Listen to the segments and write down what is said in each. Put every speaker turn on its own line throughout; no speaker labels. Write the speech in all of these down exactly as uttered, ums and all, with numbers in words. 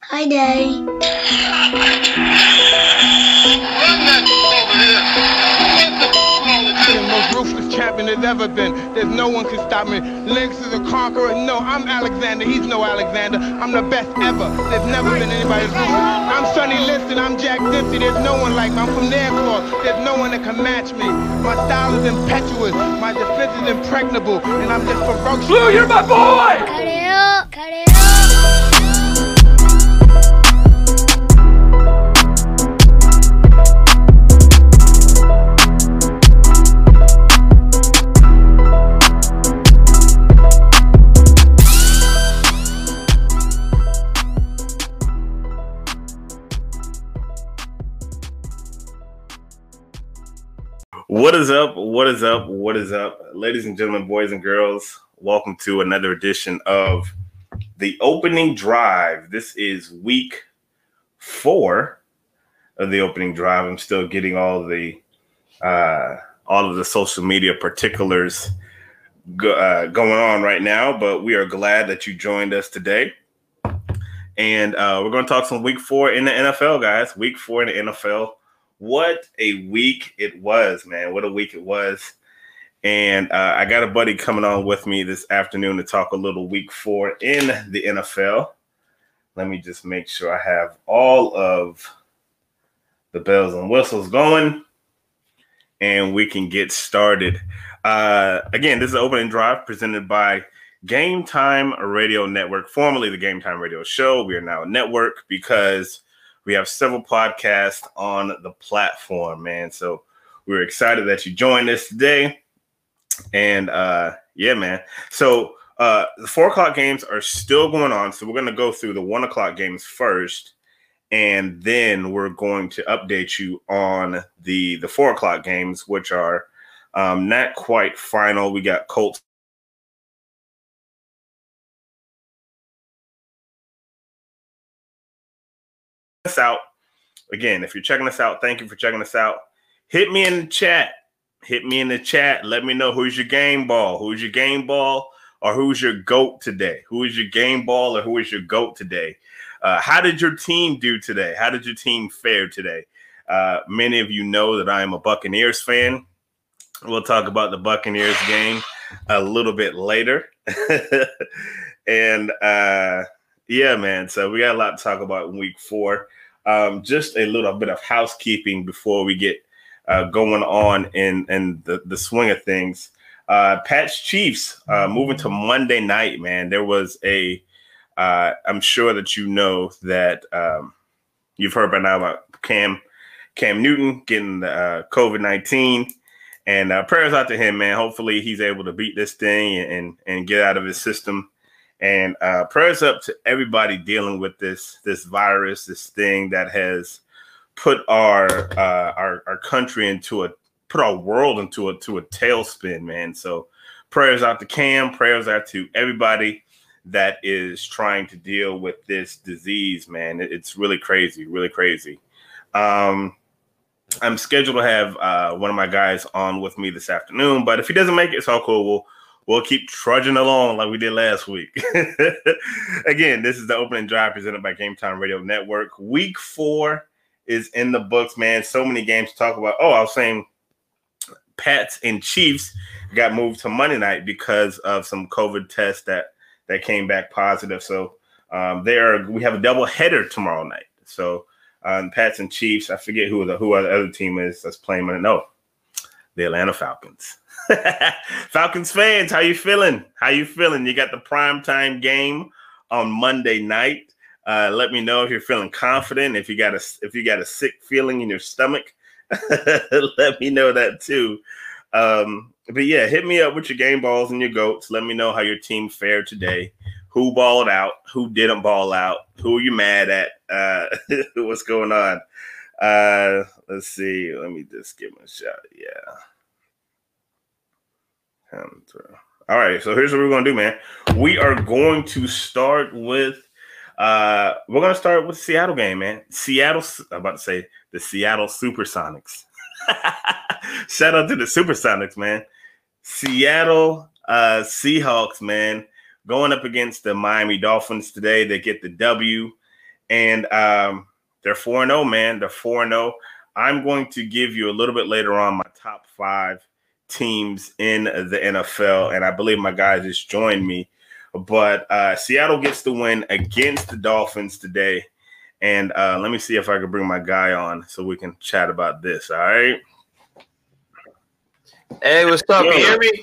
Hi, Daddy.
The most ruthless champion there's ever been. There's no one can stop me. Lynx is a conqueror. No, I'm Alexander. He's no Alexander. I'm the best ever. There's never been anybody as ruthless. I'm Sonny Liston. I'm Jack Dempsey. There's no one like me. I'm from Nairclaw. There's no one that can match me. My style is impetuous. My defense is impregnable. And I'm just ferocious.
Blue, you're my boy!
Cut it up. Cut it up.
What is up? What is up? What is up? Ladies and gentlemen, boys and girls, welcome to another edition of The Opening Drive. This is week four of The Opening Drive. I'm still getting all the uh, all of the social media particulars go, uh, going on right now, but we are glad that you joined us today. And uh, we're going to talk some week four in the N F L, guys. Week four in the N F L. What a week it was, man. What a week it was. And uh, I got a buddy coming on with me this afternoon to talk a little week four in the N F L. Let me just make sure I have all of the bells and whistles going and we can get started. Uh, again, this is the Opening Drive presented by Game Time Radio Network, formerly the Game Time Radio Show. We are now a network because we have several podcasts on the platform, man. So we're excited that you joined us today. And uh, yeah, man. So uh, the four o'clock games are still going on. So we're going to go through the one o'clock games first. And then we're going to update you on the, the four o'clock games, which are um, not quite final. We got Colts. Us out again. If you're checking us out, thank you for checking us out. Hit me in the chat. Hit me in the chat. Let me know who's your game ball. Who's your game ball or who's your GOAT today? Who is your game ball or who is your GOAT today? Uh, how did your team do today? How did your team fare today? Uh, many of you know that I am a Buccaneers fan. We'll talk about the Buccaneers game a little bit later. and uh Yeah, man. So we got a lot to talk about in week four. Um, just a little bit of housekeeping before we get uh, going on in, in the, the swing of things. Uh, Pats Chiefs uh, moving to Monday night, man. There was a, uh, I'm sure that you know that um, you've heard by now about Cam Cam Newton getting the uh, COVID nineteen. And uh, prayers out to him, man. Hopefully he's able to beat this thing and, and get out of his system. And uh, prayers up to everybody dealing with this this virus, this thing that has put our uh, our our country into a put our world into a to a tailspin, man. So prayers out to Cam, prayers out to everybody that is trying to deal with this disease, man. It, it's really crazy, really crazy. Um, I'm scheduled to have uh, one of my guys on with me this afternoon, but if he doesn't make it, it's all cool. We'll We'll keep trudging along like we did last week. Again, this is the Opening Drive presented by Game Time Radio Network. Week four is in the books, man. So many games to talk about. Oh, I was saying Pats and Chiefs got moved to Monday night because of some COVID tests that, that came back positive. So um, there we have a double header tomorrow night. So um, Pats and Chiefs, I forget who the who the other team is that's playing Monday. No, the Atlanta Falcons. Falcons fans, how you feeling? How you feeling? You got the primetime game on Monday night. Uh, let me know if you're feeling confident. If you got a if you got a sick feeling in your stomach, let me know that too. Um, but yeah, hit me up with your game balls and your goats. Let me know how your team fared today. Who balled out? Who didn't ball out? Who are you mad at? Uh, what's going on? Uh, let's see. Let me just give him a shout. Yeah. All right, so here's what we're going to do, man. We are going to start with, uh, we're going to start with the Seattle game, man. Seattle, I'm about to say the Seattle Supersonics. Shout out to the Supersonics, man. Seattle uh, Seahawks, man, going up against the Miami Dolphins today. They get the W. and um, they're four and oh, man. They're four and oh. I'm going to give you a little bit later on my top five teams in the N F L, and I believe my guys just joined me. But uh, Seattle gets the win against the Dolphins today. And uh, let me see if I can bring my guy on so we can chat about this. All right.
Hey, what's up? Yo. You hear me?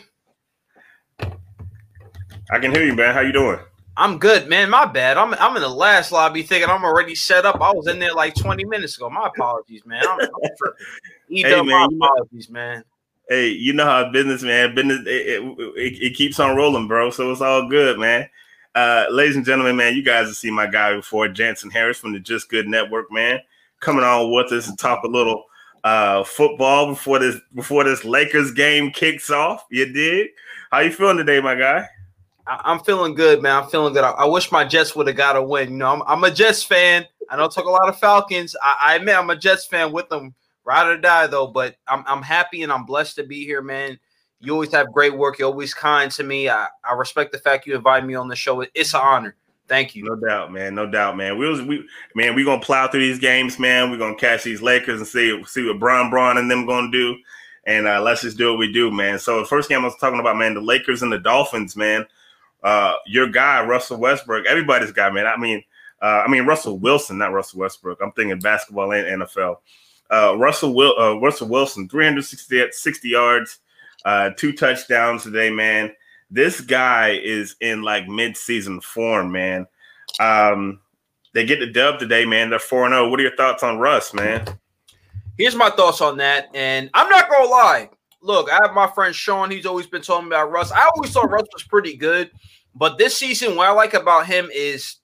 I can hear you, man. How you doing?
I'm good, man. My bad. I'm I'm in the last lobby thinking I'm already set up. I was in there like twenty minutes ago. My apologies, man. I'm, I'm hey, man, my apologies, man.
Hey, you know how business, man. Business it, it, it, it keeps on rolling, bro. So it's all good, man. Uh, ladies and gentlemen, man, you guys have seen my guy before, Jansen Harris from the Just Good Network, man, coming on with us to talk a little uh, football before this before this Lakers game kicks off. You did? How you feeling today, my guy?
I- I'm feeling good, man. I'm feeling good. I, I wish my Jets would have got a win. You know, I'm, I'm a Jets fan. I don't talk a lot of Falcons. I, I admit I'm a Jets fan with them, ride or die, though. But I'm I'm happy and I'm blessed to be here, man. You always have great work. You're always kind to me. I, I respect the fact you invited me on the show. It's an honor. Thank you.
No doubt, man. No doubt, man. We was we man, we're gonna plow through these games, man. We're gonna catch these Lakers and see see what Bron Bron and them gonna do. And uh, let's just do what we do, man. So the first game I was talking about, man, the Lakers and the Dolphins, man. Uh, your guy, Russell Westbrook, everybody's guy, man. I mean, uh, I mean Russell Wilson, not Russell Westbrook. I'm thinking basketball and N F L. Uh, Russell Will uh, Russell Wilson, three hundred sixty yards. Uh, two touchdowns today, man. This guy is in like mid-season form, man. Um, they get the dub today, man. They're four and oh. What are your thoughts on Russ, man?
Here's my thoughts on that. And I'm not going to lie. Look, I have my friend Sean. He's always been talking about Russ. I always thought Russ was pretty good. But this season, what I like about him is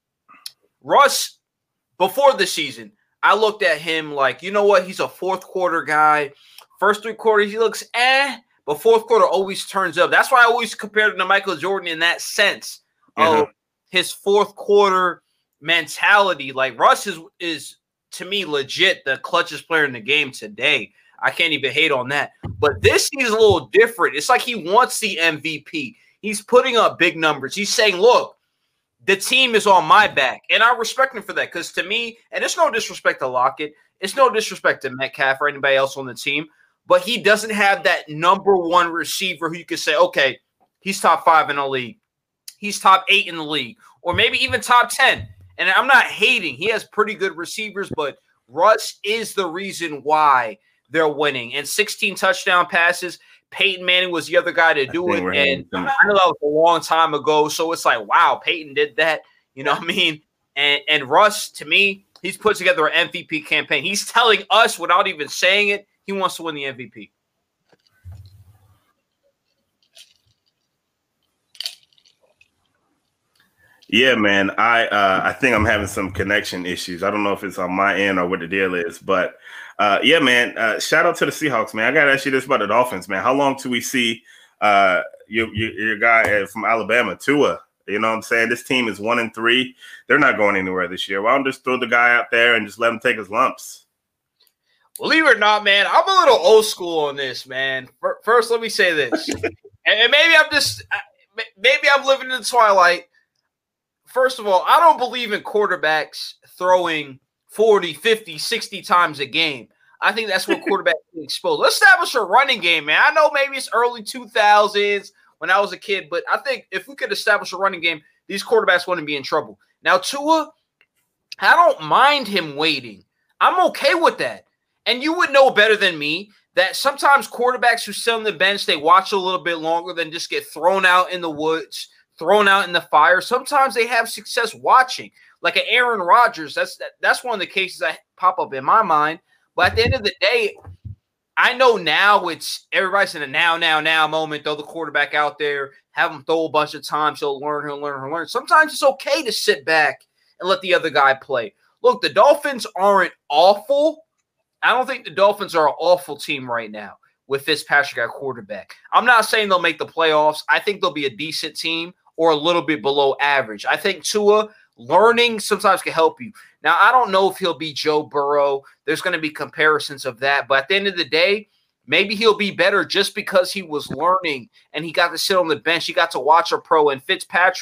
Russ, before the season, I looked at him like, you know what? He's a fourth quarter guy. First three quarters, he looks eh. But fourth quarter always turns up. That's why I always compared him to Michael Jordan in that sense
mm-hmm.
of his fourth quarter mentality. Like Russ is, is, to me, legit the clutchest player in the game today. I can't even hate on that. But this season is a little different. It's like he wants the M V P. He's putting up big numbers. He's saying, look, the team is on my back. And I respect him for that because to me, and it's no disrespect to Lockett. It's no disrespect to Metcalf or anybody else on the team. But he doesn't have that number one receiver who you could say, okay, he's top five in the league. He's top eight in the league. Or maybe even top ten. And I'm not hating. He has pretty good receivers, but Russ is the reason why they're winning. And sixteen touchdown passes. Peyton Manning was the other guy to do it. And I know that was a long time ago. So it's like, wow, Peyton did that. You know what I mean? And, and Russ, to me, he's put together an M V P campaign. He's telling us without even saying it, he wants to win the M V P.
Yeah, man. I uh, I think I'm having some connection issues. I don't know if it's on my end or what the deal is, but uh, yeah, man. Uh, shout out to the Seahawks, man. I got to ask you this about the Dolphins, man. How long till we see uh, your, your your guy from Alabama, Tua? You know what I'm saying? This team is one and three. They're not going anywhere this year. Why don't just throw the guy out there and just let him take his lumps?
Believe it or not, man, I'm a little old school on this, man. First, let me say this. And maybe I'm just – maybe I'm living in the twilight. First of all, I don't believe in quarterbacks throwing forty, fifty, sixty times a game. I think that's what quarterbacks get exposed. Let's establish a running game, man. I know maybe it's early two thousands when I was a kid, but I think if we could establish a running game, these quarterbacks wouldn't be in trouble. Now, Tua, I don't mind him waiting. I'm okay with that. And you would know better than me that sometimes quarterbacks who sit on the bench, they watch a little bit longer than just get thrown out in the woods, thrown out in the fire. Sometimes they have success watching. Like an Aaron Rodgers, that's that, that's one of the cases that pop up in my mind. But at the end of the day, I know now it's everybody's in a now, now, now moment. Throw the quarterback out there, have him throw a bunch of times. He'll learn, he'll learn, he'll learn. Sometimes it's okay to sit back and let the other guy play. Look, the Dolphins aren't awful. I don't think the Dolphins are an awful team right now with Fitzpatrick at quarterback. I'm not saying they'll make the playoffs. I think they'll be a decent team or a little bit below average. I think Tua learning sometimes can help you. Now, I don't know if he'll be Joe Burrow. There's going to be comparisons of that. But at the end of the day, maybe he'll be better just because he was learning and he got to sit on the bench. He got to watch a pro. And Fitzpatrick,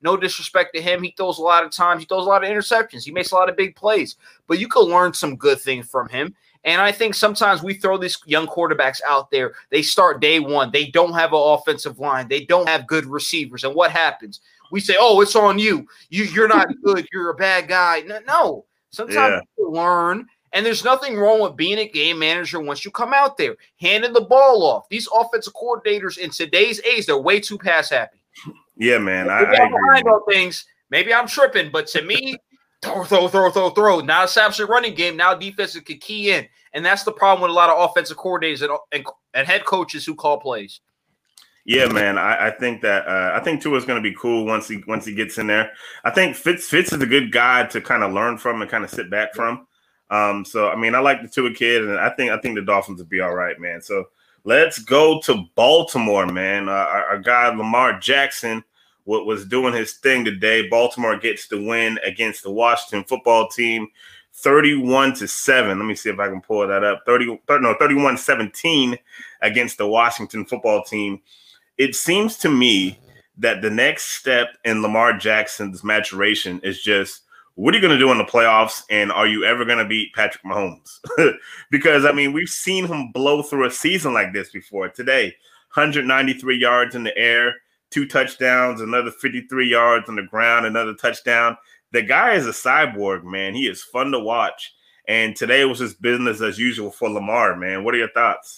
No disrespect to him. He throws a lot of times. He throws a lot of interceptions. He makes a lot of big plays. But you can learn some good things from him. And I think sometimes we throw these young quarterbacks out there. They start day one. They don't have an offensive line. They don't have good receivers. And what happens? We say, oh, it's on you. you you're not good. You're a bad guy. No, no. Sometimes yeah. you learn. And there's nothing wrong with being a game manager once you come out there, handing the ball off. These offensive coordinators in today's age, they're way too pass happy.
Yeah, man. I,
I
agree.
On things, maybe I'm tripping, but to me, throw, throw, throw, throw, throw. Now establish a running game. Now defenses can key in. And that's the problem with a lot of offensive coordinators and, and, and head coaches who call plays.
Yeah, man. I, I think that uh, I think Tua is going to be cool once he once he gets in there. I think Fitz Fitz is a good guy to kind of learn from and kind of sit back from. Um, so I mean, I like the Tua kid, and I think I think the Dolphins will be all right, man. So let's go to Baltimore, man. Uh, our, our guy Lamar Jackson what was doing his thing today. Baltimore gets the win against the Washington football team, thirty-one to seven. Let me see if I can pull that up. thirty, no, thirty-one seventeen against the Washington football team. It seems to me that the next step in Lamar Jackson's maturation is just, what are you going to do in the playoffs, and are you ever going to beat Patrick Mahomes? Because, I mean, we've seen him blow through a season like this before. Today, one hundred ninety-three yards in the air, two touchdowns, another fifty-three yards on the ground, another touchdown. The guy is a cyborg, man. He is fun to watch. And today was just business as usual for Lamar, man. What are your thoughts?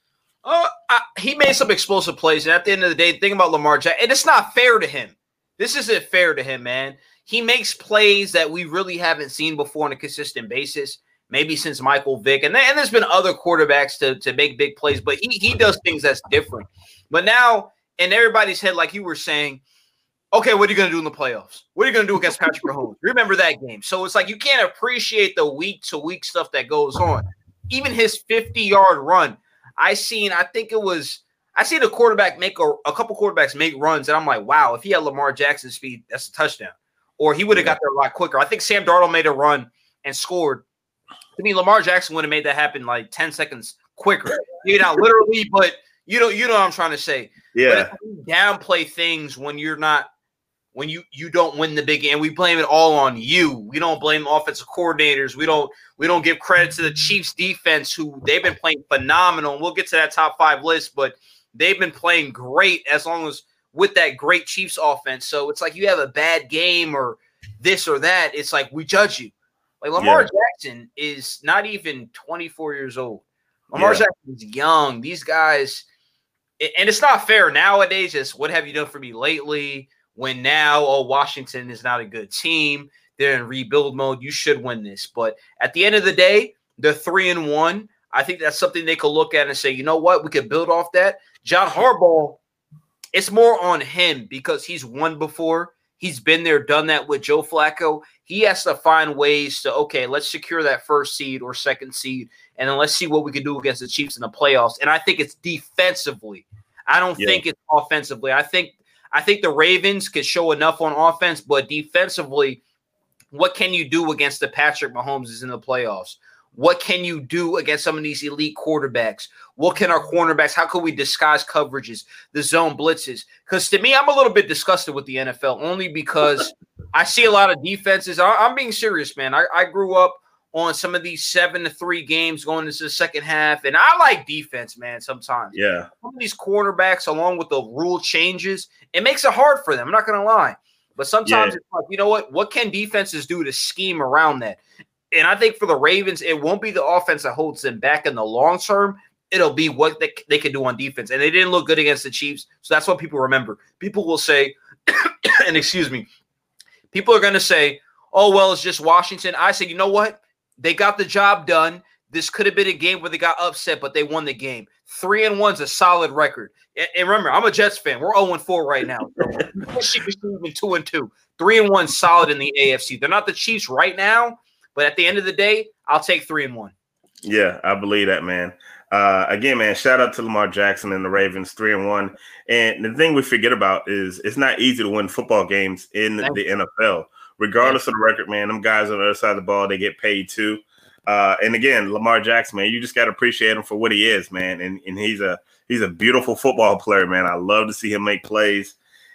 Uh, I, he made some explosive plays. And at the end of the day, the thing about Lamar Jackson, and it's not fair to him. This isn't fair to him, man. He makes plays that we really haven't seen before on a consistent basis, maybe since Michael Vick. And, and there's been other quarterbacks to, to make big plays, but he, he does things that's different. But now, in everybody's head, like you were saying, okay, what are you going to do in the playoffs? What are you going to do against Patrick Mahomes? Remember that game. So it's like you can't appreciate the week-to-week stuff that goes on. Even his fifty-yard run, I seen, I think it was, I seen a quarterback make a, a couple quarterbacks make runs, and I'm like, wow, if he had Lamar Jackson's speed, that's a touchdown. Or he would have got there a lot quicker. I think Sam Darnold made a run and scored. To me, Lamar Jackson would have made that happen like ten seconds quicker. You know, literally, but you know, you know what I'm trying to say.
Yeah.
But you downplay things when you're not, when you you don't win the big game. We blame it all on you. We don't blame offensive coordinators. We don't we don't give credit to the Chiefs defense, who they've been playing phenomenal. We'll get to that top five list, but they've been playing great as long as with that great Chiefs offense. So it's like you have a bad game or this or that. It's like we judge you. Like Lamar yeah. Jackson is not even twenty-four years old. Lamar yeah. Jackson is young. These guys, and it's not fair nowadays. Just what have you done for me lately? When now, oh, Washington is not a good team. They're in rebuild mode. You should win this. But at the end of the day, they're three and one. I think that's something they could look at and say, you know what? We could build off that. John Harbaugh, it's more on him because he's won before. He's been there, done that with Joe Flacco. He has to find ways to, okay, let's secure that first seed or second seed, and then let's see what we can do against the Chiefs in the playoffs. And I think it's defensively. I don't yeah. think it's offensively. I think I think the Ravens could show enough on offense, but defensively, what can you do against the Patrick Mahomes in the playoffs? What can you do against some of these elite quarterbacks? What can our cornerbacks, how can we disguise coverages, the zone blitzes? Because to me, I'm a little bit disgusted with the N F L only because I see a lot of defenses. I, I'm being serious, man. I, I grew up on some of these seven to three games going into the second half, and I like defense, man, sometimes.
Yeah.
Some of these quarterbacks, along with the rule changes, it makes it hard for them. I'm not going to lie. But sometimes
yeah.
it's like, you know what? What can defenses do to scheme around that? And I think for the Ravens, it won't be the offense that holds them back in the long term. It'll be what they, they can do on defense. And they didn't look good against the Chiefs, so that's what people remember. People will say, and excuse me, people are going to say, oh, well, it's just Washington. I say, you know what? They got the job done. This could have been a game where they got upset, but they won the game. Three and one's a solid record. And, and remember, I'm a Jets fan. We're zero and four right now. She was even two and two. Three and one solid in the A F C. They're not the Chiefs right now, but at the end of the day, I'll take three and one.
Yeah, I believe that, man. Uh, again, man, shout out to Lamar Jackson and the Ravens, three and one. And the thing we forget about is it's not easy to win football games in Thank the you. N F L. Regardless of the record, man, them guys on the other side of the ball, they get paid too. Uh, and again, Lamar Jackson, man, you just got to appreciate him for what he is, man. And and he's a he's a beautiful football player, man. I love to see him make plays.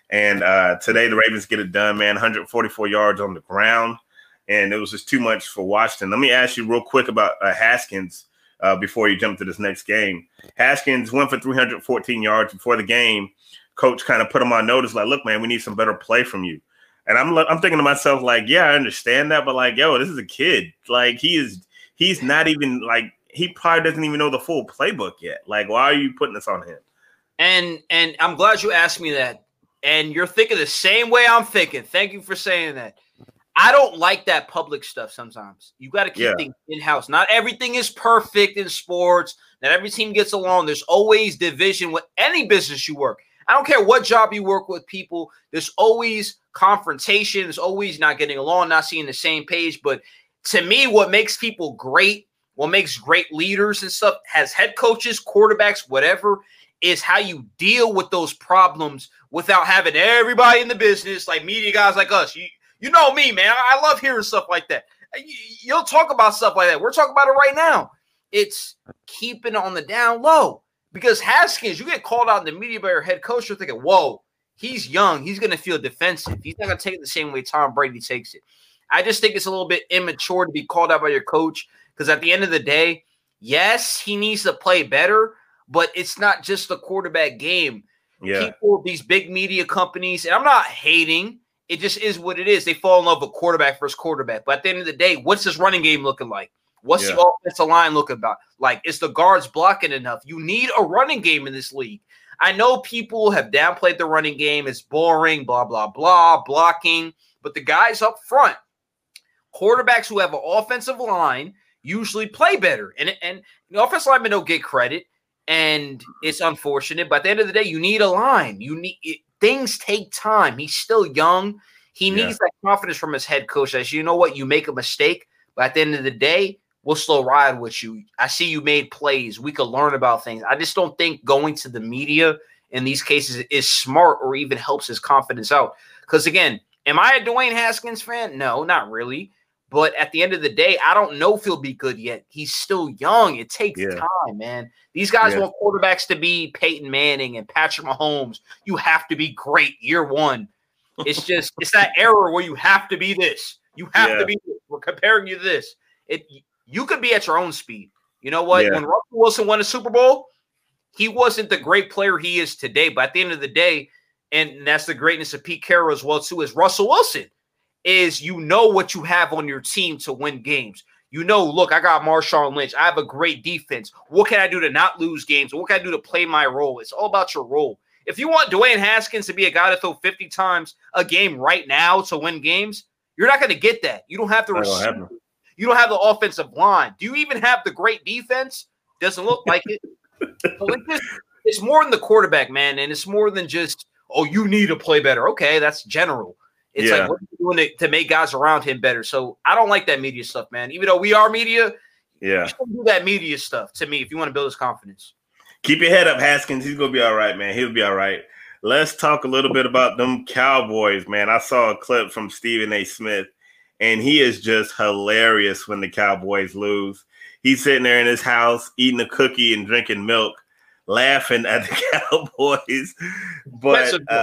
And uh, today the Ravens get it done, man. one hundred forty-four yards on the ground, and it was just too much for Washington. Let me ask you real quick about uh, Haskins uh, before you jump to this next game. Haskins went for three hundred fourteen yards before the game. Coach kind of put him on notice, like, look, man, we need some better play from you. And I'm I'm thinking to myself, like, yeah, I understand that, but like, yo, this is a kid. Like, he is he's not even like he probably doesn't even know the full playbook yet. Like, why are you putting this on him?
And and I'm glad you asked me that. And you're thinking the same way I'm thinking. Thank you for saying that. I don't like that public stuff sometimes. You got to keep
Yeah.
things in-house. Not everything is perfect in sports. Not every team gets along. There's always division with any business you work. I don't care what job you work with people. There's always confrontation. There's always not getting along, not seeing the same page. But to me, what makes people great, what makes great leaders and stuff, has head coaches, quarterbacks, whatever, is how you deal with those problems without having everybody in the business, like media guys like us. You, you know me, man. I, I love hearing stuff like that. You, you'll talk about stuff like that. We're talking about it right now. It's keeping it on the down low. Because Haskins, you get called out in the media by your head coach, you're thinking, whoa, he's young. He's going to feel defensive. He's not going to take it the same way Tom Brady takes it. I just think it's a little bit immature to be called out by your coach because at the end of the day, yes, he needs to play better, but it's not just the quarterback game.
Yeah.
People, these big media companies, and I'm not hating, it just is what it is. They fall in love with quarterback versus quarterback. But at the end of the day, what's this running game looking like? What's
Yeah.
the offensive line looking about? Like, is the guards blocking enough? You need a running game in this league. I know people have downplayed the running game. It's boring, blah, blah, blah, blocking. But the guys up front, quarterbacks who have an offensive line usually play better. And, and the offensive linemen don't get credit. And it's unfortunate. But at the end of the day, you need a line. You need it, things take time. He's still young. He
Yeah.
needs that confidence from his head coach. As you know what, you make a mistake. But at the end of the day, we'll still ride with you. I see you made plays. We could learn about things. I just don't think going to the media in these cases is smart or even helps his confidence out. Because, again, am I a Dwayne Haskins fan? No, not really. But at the end of the day, I don't know if he'll be good yet. He's still young. It takes
Yeah.
time, man. These guys
Yeah.
want quarterbacks to be Peyton Manning and Patrick Mahomes. You have to be great year one. It's just – it's that era where you have to be this. You have
Yeah.
to be this. We're comparing you to this. It You could be at your own speed. You know what?
Yeah.
When Russell Wilson won a Super Bowl, he wasn't the great player he is today. But at the end of the day, and that's the greatness of Pete Carroll as well, too, is Russell Wilson. Is you know what you have on your team to win games. You know, look, I got Marshawn Lynch. I have a great defense. What can I do to not lose games? What can I do to play my role? It's all about your role. If you want Dwayne Haskins to be a guy to throw fifty times a game right now to win games, you're not going to get that. You don't have the
That don't
receiver.
happen.
You don't have the offensive line. Do you even have the great defense? Doesn't look like it. So it's, just, it's more than the quarterback, man, and it's more than just, oh, you need to play better. Okay, that's general. It's
Yeah.
like, what are you doing to, to make guys around him better? So I don't like that media stuff, man. Even though we are media,
Yeah.
you shouldn't do that media stuff to me if you want to build his confidence.
Keep your head up, Haskins. He's going to be all right, man. He'll be all right. Let's talk a little bit about them Cowboys, man. I saw a clip from Stephen A. Smith, and he is just hilarious when the Cowboys lose. He's sitting there in his house eating a cookie and drinking milk, laughing at the Cowboys. But uh,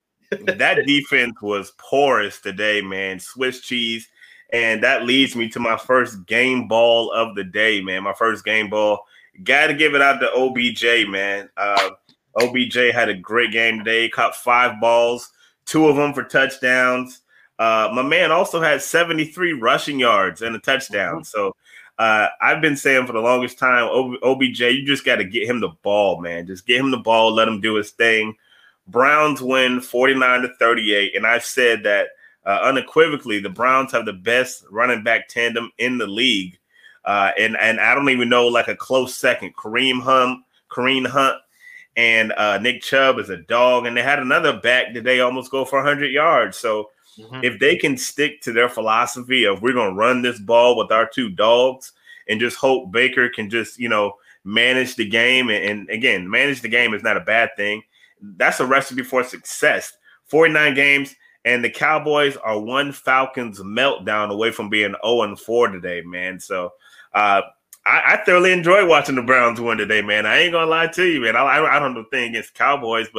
that defense was porous today, man. Swiss cheese. And that leads me to my first game ball of the day, man. My first game ball. Got to give it out to O B J, man. Uh, O B J had a great game today. Caught five balls, two of them for touchdowns. Uh, my man also had seventy-three rushing yards and a touchdown. So uh, I've been saying for the longest time, O B J, you just got to get him the ball, man. Just get him the ball, let him do his thing. Browns win forty-nine to thirty-eight, and I've said that uh, unequivocally the Browns have the best running back tandem in the league. Uh, and, and I don't even know like a close second. Kareem Hunt, Kareem Hunt and uh, Nick Chubb is a dog. And they had another back today almost go for one hundred yards. So mm-hmm. if they can stick to their philosophy of we're going to run this ball with our two dogs and just hope Baker can just, you know, manage the game. And, and again, manage the game is not a bad thing. That's a recipe for success. forty-nine games. And the Cowboys are one Falcons meltdown away from being oh and four today, man. So uh, I, I thoroughly enjoy watching the Browns win today, man. I ain't going to lie to you, man. I, I, I don't know the thing against Cowboys, but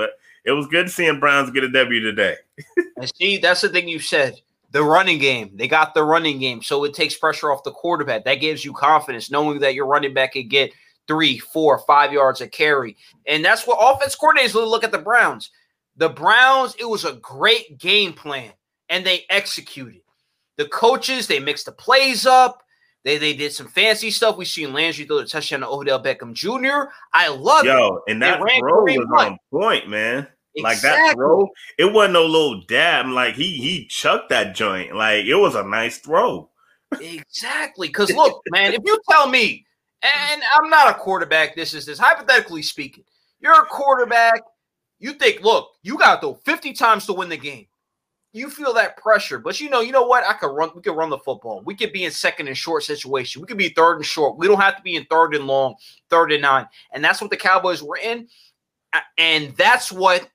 it was good seeing Browns get a W today.
And see, that's the thing you said. The running game. They got the running game, so it takes pressure off the quarterback. That gives you confidence, knowing that your running back can get three, four, five yards a carry. And that's what offense coordinators really look at the Browns. The Browns, it was a great game plan, and they executed. The coaches, they mixed the plays up. They they did some fancy stuff. We seen Landry throw the touchdown to Odell Beckham Junior I love it.
Yo, and that throw was on point, man. Like that throw, it wasn't no little dab. Like he he chucked that joint. Like it was a nice throw.
Exactly. Because look, man, if you tell me, and I'm not a quarterback, this is this, hypothetically speaking, you're a quarterback, you think, look, you got to throw fifty times to win the game. You feel that pressure, but you know, you know what? I could run. We could run the football. We could be in second and short situation. We could be third and short. We don't have to be in third and long, third and nine, and that's what the Cowboys were in, and that's what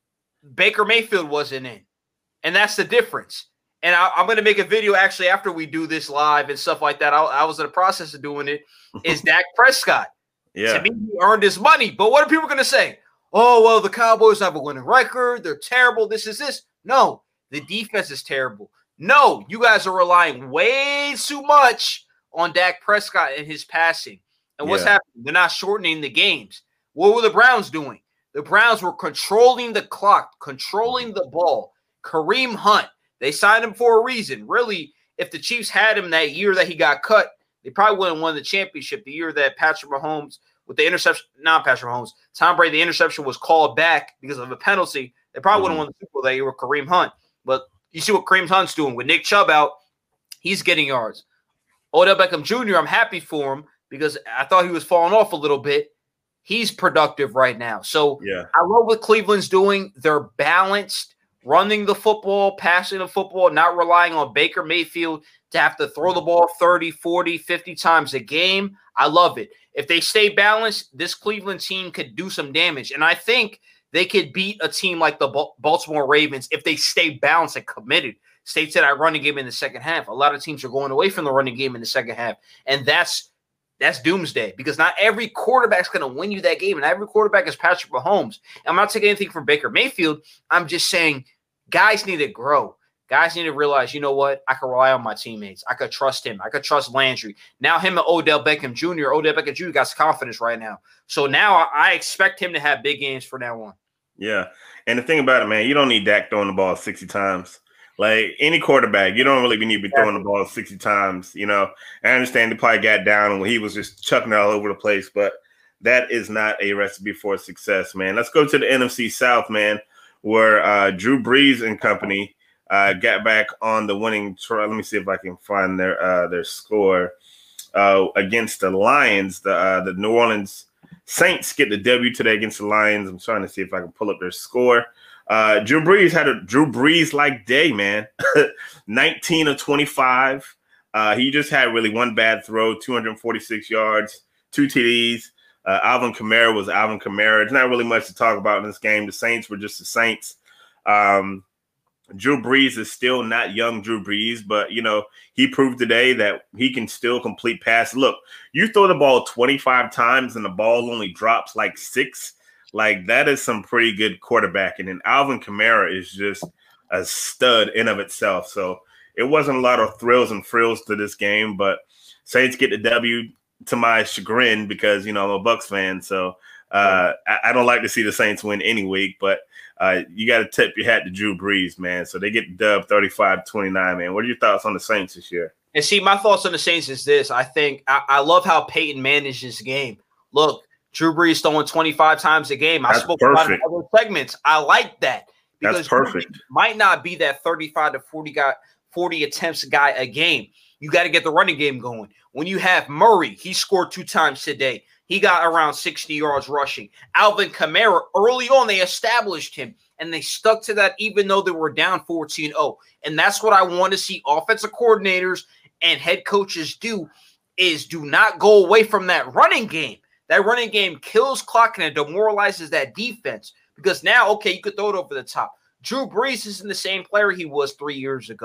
Baker Mayfield wasn't in, and that's the difference. And I, I'm going to make a video actually after we do this live and stuff like that. I, I was in the process of doing it. Is Dak Prescott?
Yeah,
to me, he earned his money. But what are people going to say? Oh, well, the Cowboys have a winning record. They're terrible. This is this. No, the defense is terrible. No, you guys are relying way too much on Dak Prescott and his passing. And what's yeah. happening? They're not shortening the games. What were the Browns doing? The Browns were controlling the clock, controlling the ball. Kareem Hunt, they signed him for a reason. Really, if the Chiefs had him that year that he got cut, they probably wouldn't have won the championship. The year that Patrick Mahomes, with the interception, not Patrick Mahomes, Tom Brady, the interception was called back because of a penalty. They probably mm-hmm. wouldn't have won the Super Bowl that year with Kareem Hunt. But you see what Kareem Hunt's doing. With Nick Chubb out, he's getting yards. Odell Beckham Junior, I'm happy for him because I thought he was falling off a little bit. He's productive right now. So
yeah.
I love what Cleveland's doing. They're balanced, running the football, passing the football, not relying on Baker Mayfield to have to throw the ball thirty, forty, fifty times a game. I love it. If they stay balanced, this Cleveland team could do some damage. And I think they could beat a team like the Baltimore Ravens if they stay balanced and committed. Stay to that running game in the second half. A lot of teams are going away from the running game in the second half. And that's That's doomsday because not every quarterback's going to win you that game, and every quarterback is Patrick Mahomes. And I'm not taking anything from Baker Mayfield. I'm just saying guys need to grow. Guys need to realize, you know what? I can rely on my teammates. I could trust him. I could trust Landry. Now him and Odell Beckham Junior Odell Beckham Junior got some confidence right now. So now I expect him to have big games from now on.
Yeah. And the thing about it, man, you don't need Dak throwing the ball sixty times. Like any quarterback, you don't really need to be throwing the ball sixty times. You know, I understand he probably got down when he was just chucking it all over the place, but that is not a recipe for success, man. Let's go to the N F C South, man, where uh, Drew Brees and company uh, got back on the winning track. Let me see if I can find their uh, their score uh, against the Lions. The uh, the New Orleans Saints get the W today against the Lions. I'm trying to see if I can pull up their score. Uh, Drew Brees had a Drew Brees-like day, man. nineteen of twenty-five. Uh, he just had really one bad throw, two hundred forty-six yards, two T Ds. Uh, Alvin Kamara was Alvin Kamara. There's not really much to talk about in this game. The Saints were just the Saints. Um, Drew Brees is still not young Drew Brees, but, you know, he proved today that he can still complete passes. Look, you throw the ball twenty-five times and the ball only drops like six. Like, that is some pretty good quarterbacking. And Alvin Kamara is just a stud in of itself. So it wasn't a lot of thrills and frills to this game, but Saints get the W to my chagrin because, you know, I'm a Bucs fan. So uh, I, I don't like to see the Saints win any week, but uh, you got to tip your hat to Drew Brees, man. So they get the dub thirty-five twenty-nine, man. What are your thoughts on the Saints this year?
And see, my thoughts on the Saints is this. I think I, I love how Peyton managed this game. Look, Drew Brees throwing twenty-five times a game. I
That's
spoke
perfect.
about it in other segments. I like that because
That's perfect.
Drew Brees might not be that thirty-five to forty guy, forty attempts guy a game. You got to get the running game going. When you have Murray, he scored two times today. He got around sixty yards rushing. Alvin Kamara, early on, they established him, and they stuck to that even though they were down fourteen oh. And that's what I want to see offensive coordinators and head coaches do, is do not go away from that running game. That running game kills clock and it demoralizes that defense because now, okay, you could throw it over the top. Drew Brees isn't the same player he was three years ago.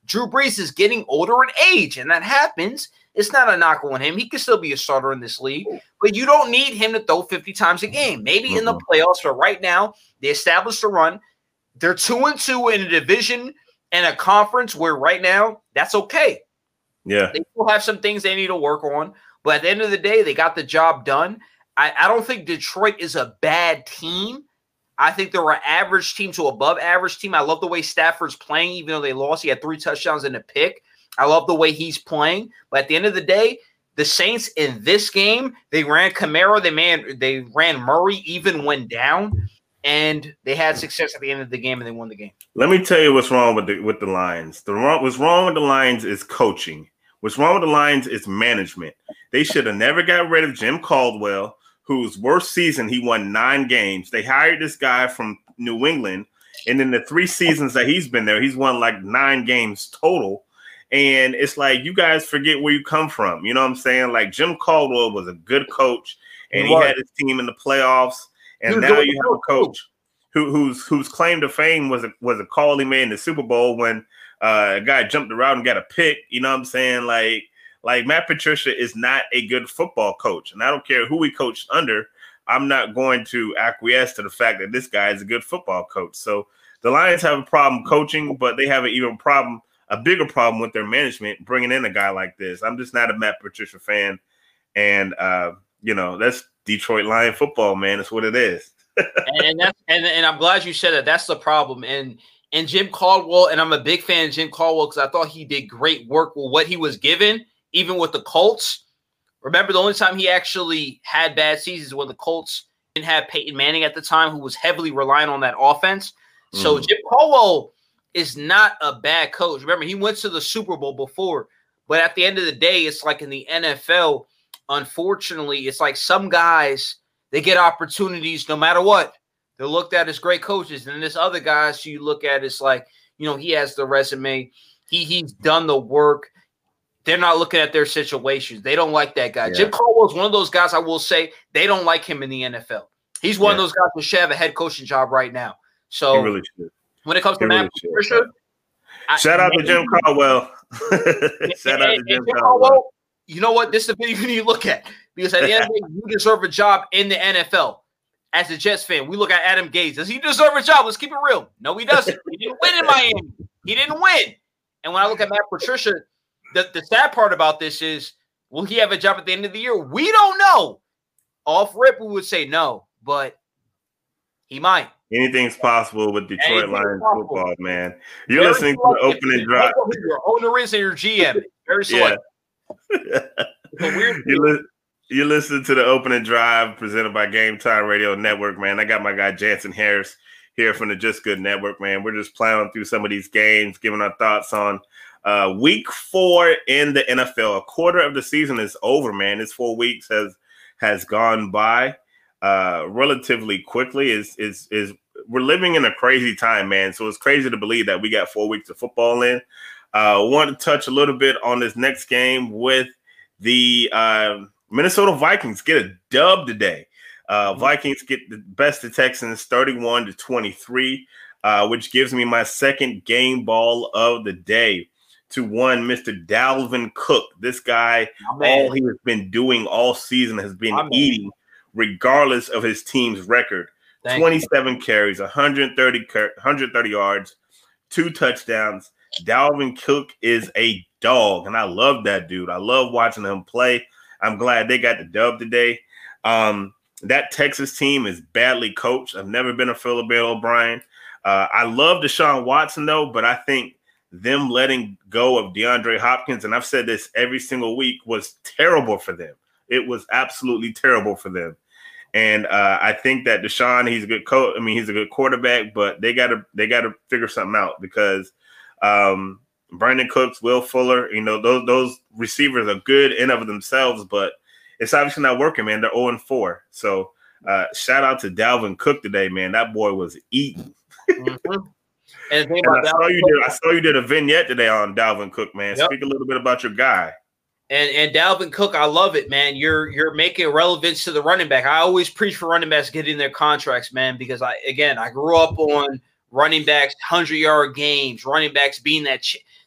Drew Brees is getting older in age, and that happens. It's not a knock on him. He can still be a starter in this league, but you don't need him to throw fifty times a game. Maybe mm-hmm. in the playoffs, but right now, they established a run. They're two and two in a division and a conference where right now, that's okay.
Yeah.
They still have some things they need to work on, but at the end of the day, they got the job done. I, I don't think Detroit is a bad team. I think they're an average team to above average team. I love the way Stafford's playing, even though they lost. He had three touchdowns and a pick. I love the way he's playing. But at the end of the day, the Saints in this game, they ran Kamara, they man, they ran Murray even when down, and they had success at the end of the game, and they won the game.
Let me tell you what's wrong with the with the Lions. The wrong what's wrong with the Lions is coaching. What's wrong with the Lions is management. They should have never got rid of Jim Caldwell, whose worst season he won nine games. They hired this guy from New England, and in the three seasons that he's been there, he's won like nine games total. And it's like, you guys forget where you come from. You know what I'm saying? Like, Jim Caldwell was a good coach, and he, he had his team in the playoffs. And now you have a coach who, whose whose claim to fame was a, was a call he made in the Super Bowl when uh, a guy jumped around and got a pick. You know what I'm saying? Like, like Matt Patricia is not a good football coach. And I don't care who he coached under. I'm not going to acquiesce to the fact that this guy is a good football coach. So the Lions have a problem coaching, but they have an even problem a bigger problem with their management bringing in a guy like this. I'm just not a Matt Patricia fan. And, uh, you know, that's Detroit Lion football, man. That's what it is.
and that's and, and I'm glad you said that. That's the problem. And and Jim Caldwell, and I'm a big fan of Jim Caldwell because I thought he did great work with what he was given, even with the Colts. Remember, the only time he actually had bad seasons when the Colts didn't have Peyton Manning at the time, who was heavily relying on that offense. Mm. So Jim Caldwell is not a bad coach. Remember, he went to the Super Bowl before, but at the end of the day, it's like in the N F L, unfortunately, it's like some guys, they get opportunities no matter what. They're looked at as great coaches. And then there's other guys you look at, it's like, you know, he has the resume. He He's done the work. They're not looking at their situations. They don't like that guy. Yeah. Jim Caldwell is one of those guys, I will say, they don't like him in the N F L. He's one yeah. of those guys who should have a head coaching job right now. So
he really should.
When it comes to Matt Patricia,
shout out to Jim Caldwell. Shout out to Jim Caldwell.
You know what? This is the video you need to look at, because at the end of the day, you deserve a job in the N F L. As a Jets fan, we look at Adam Gase. Does he deserve a job? Let's keep it real. No, he doesn't. He didn't win in Miami. He didn't win. And when I look at Matt Patricia, the, the sad part about this is, will he have a job at the end of the year? We don't know. Off rip, we would say no, but he might.
Anything's possible with Detroit Lions football, man. You're Very listening selective. To the opening drive.
Your owner is and your G M. Very selective.
Yeah. Weird you, li- you listen to the opening drive presented by Game Time Radio Network, man. I got my guy Jansen Harris here from the Just Good Network, man. We're just plowing through some of these games, giving our thoughts on uh, week four in the N F L. A quarter of the season is over, man. This four weeks has has gone by uh, relatively quickly. Is is is we're living in a crazy time, man. So it's crazy to believe that we got four weeks of football in. I uh, want to touch a little bit on this next game with the uh, Minnesota Vikings get a dub today. Uh, mm-hmm. Vikings get the best of Texans thirty-one to twenty-three, uh, which gives me my second game ball of the day to one Mister Dalvin Cook. This guy, oh, all he has been doing all season has been oh, eating, regardless of his team's record. Thank twenty-seven you. Carries, one hundred thirty, one hundred thirty yards, two touchdowns. Dalvin Cook is a dog, and I love that dude. I love watching him play. I'm glad they got the dub today. Um, that Texas team is badly coached. I've never been a fan of Bill O'Brien. Uh, I love Deshaun Watson, though, but I think them letting go of DeAndre Hopkins, and I've said this every single week, was terrible for them. It was absolutely terrible for them. And uh, I think that Deshaun, he's a good coach. I mean, he's a good quarterback, but they got to they got to figure something out because um, Brandon Cooks, Will Fuller, you know, those those receivers are good in of themselves, but it's obviously not working, man. They're oh and four. So uh, shout out to Dalvin Cook today, man. That boy was eating. Mm-hmm. And, and I, saw you did, I saw you did a vignette today on Dalvin Cook, man. Yep. Speak a little bit about your guy.
And and Dalvin Cook, I love it, man. You're you're making relevance to the running back. I always preach for running backs getting their contracts, man, because I again I grew up on running backs, hundred yard games, running backs being that ch-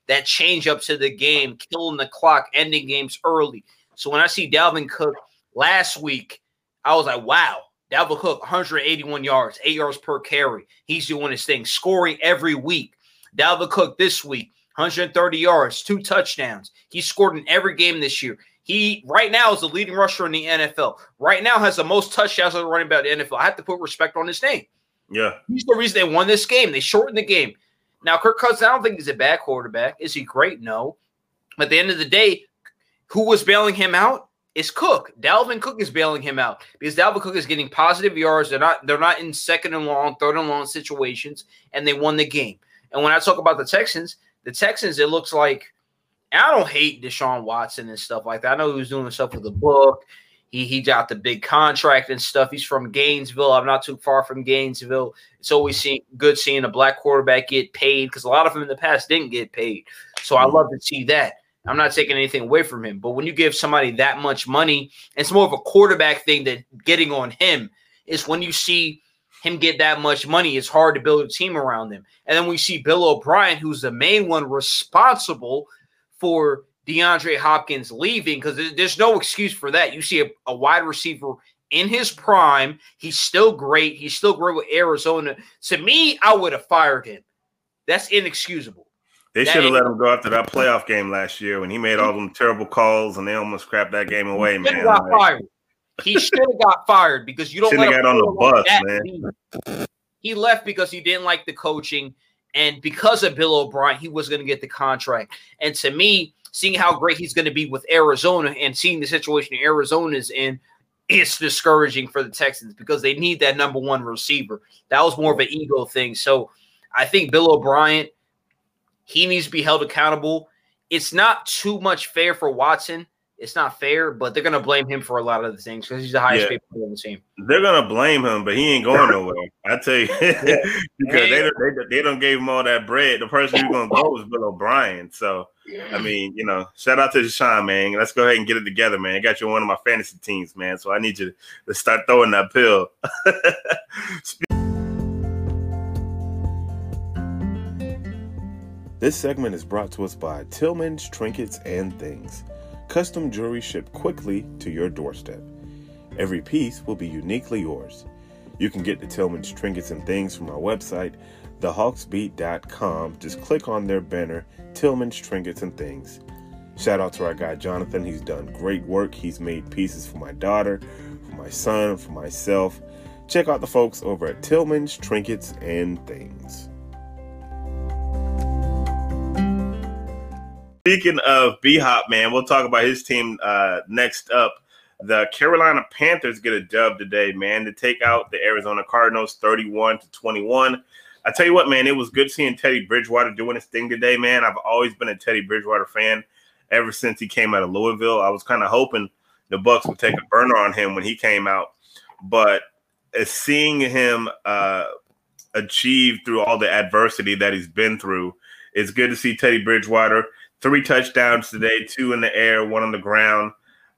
that change up to the game, killing the clock, ending games early. So when I see Dalvin Cook last week, I was like, wow, Dalvin Cook, one hundred eighty-one yards, eight yards per carry. He's doing his thing, scoring every week. Dalvin Cook this week, one hundred thirty yards, two touchdowns. He scored in every game this year. He right now is the leading rusher in the N F L. Right now has the most touchdowns of the running back in the N F L. I have to put respect on his name.
Yeah.
He's the reason they won this game. They shortened the game. Now, Kirk Cousins, I don't think he's a bad quarterback. Is he great? No. But at the end of the day, who was bailing him out? It's Cook. Dalvin Cook is bailing him out because Dalvin Cook is getting positive yards. They're not, they're not in second and long, third and long situations, and they won the game. And when I talk about the Texans, the Texans, it looks like – I don't hate Deshaun Watson and stuff like that. I know he was doing stuff with the book. He he got the big contract and stuff. He's from Gainesville. I'm not too far from Gainesville. It's always see, good seeing a black quarterback get paid because a lot of them in the past didn't get paid. So I love to see that. I'm not taking anything away from him. But when you give somebody that much money, it's more of a quarterback thing than getting on him. Is when you see him get that much money, it's hard to build a team around them. And then we see Bill O'Brien, who's the main one responsible for DeAndre Hopkins leaving, because there's no excuse for that. You see a, a wide receiver in his prime. He's still great. He's still great with Arizona. To me, I would have fired him. That's inexcusable.
They
That
should have
ain't-
let him go after that playoff game last year when he made all them terrible calls and they almost scrapped that game away,
He should
man.
have got
Like,
fired. He should have got fired because you don't
Shouldn't
let
have
a
got on the
player like
bus,
that
man.
leave. He left because he didn't like the coaching, and because of Bill O'Brien, he was going to get the contract. And to me, seeing how great he's going to be with Arizona and seeing the situation Arizona's in, it's discouraging for the Texans because they need that number one receiver. That was more of an ego thing. So I think Bill O'Brien, he needs to be held accountable. It's not too much fair for Watson. It's not fair, but they're going to blame him for a lot of the things because he's the highest
Yeah.
paid player on the team.
They're gonna blame him, but he ain't going nowhere. I tell you, because they, they they don't gave him all that bread. The person who's gonna go is Bill O'Brien. So I mean, you know, shout out to Deshaun, man. Let's go ahead and get it together, man. I got you on one of my fantasy teams, man. So I need you to start throwing that pill. This segment is brought to us by Tillman's Trinkets and Things. Custom jewelry shipped quickly to your doorstep. Every piece will be uniquely yours. You can get the Tillman's Trinkets and Things from our website, the hawks beat dot com. Just click on their banner, Tillman's Trinkets and Things. Shout out to our guy Jonathan. He's done great work. He's made pieces for my daughter, for my son, for myself. Check out the folks over at Tillman's Trinkets and Things. Speaking of B-Hop, man, we'll talk about his team uh, next up. The Carolina Panthers get a dub today, man, to take out the Arizona Cardinals thirty-one to twenty-one. I tell you what, man, it was good seeing Teddy Bridgewater doing his thing today, man. I've always been a Teddy Bridgewater fan ever since he came out of Louisville. I was kind of hoping the Bucs would take a burner on him when he came out, but as seeing him uh, achieve through all the adversity that he's been through, it's good to see Teddy Bridgewater. Three touchdowns today, two in the air, one on the ground.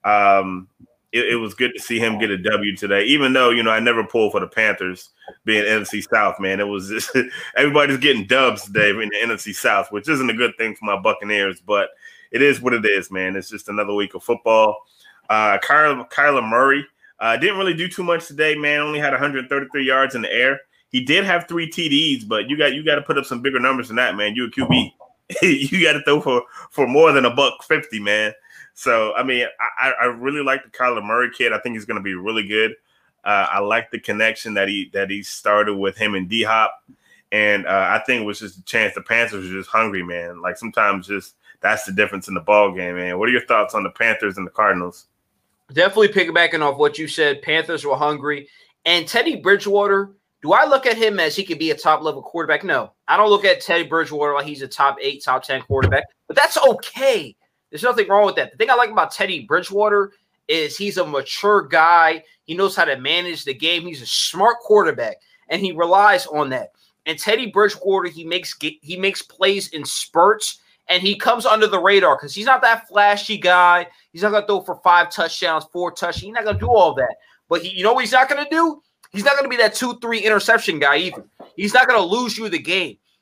Um, it, it was good to see him get a W today, even though, you know, I never pulled for the Panthers being N F C South, man. It was just, everybody's getting dubs today in the N F C South, which isn't a good thing for my Buccaneers, but it is what it is, man. It's just another week of football. Uh, Kyler, Kyler Murray uh, didn't really do too much today, man. Only had one hundred thirty-three yards in the air. He did have three T Ds, but you got you got to put up some bigger numbers than that, man. You a Q B. You got to throw for, for more than a buck fifty, man. So, I mean, I, I really like the Kyler Murray kid. I think he's going to be really good. Uh, I like the connection that he that he started with him and D-Hop. And uh, I think it was just a chance. The Panthers were just hungry, man. Like, sometimes just that's the difference in the ball game, man. What are your thoughts on the Panthers and the Cardinals?
Definitely piggybacking off what you said. Panthers were hungry. And Teddy Bridgewater, do I look at him as he could be a top-level quarterback? No. I don't look at Teddy Bridgewater like he's a top eight, top ten quarterback. But that's okay. There's nothing wrong with that. The thing I like about Teddy Bridgewater is he's a mature guy. He knows how to manage the game. He's a smart quarterback, and he relies on that. And Teddy Bridgewater, he makes he makes plays in spurts, and he comes under the radar because he's not that flashy guy. He's not going to throw for five touchdowns, four touchdowns. He's not going to do all that. But he, you know what he's not going to do? He's not going to be that two, three interception guy either. He's not going to lose you the game.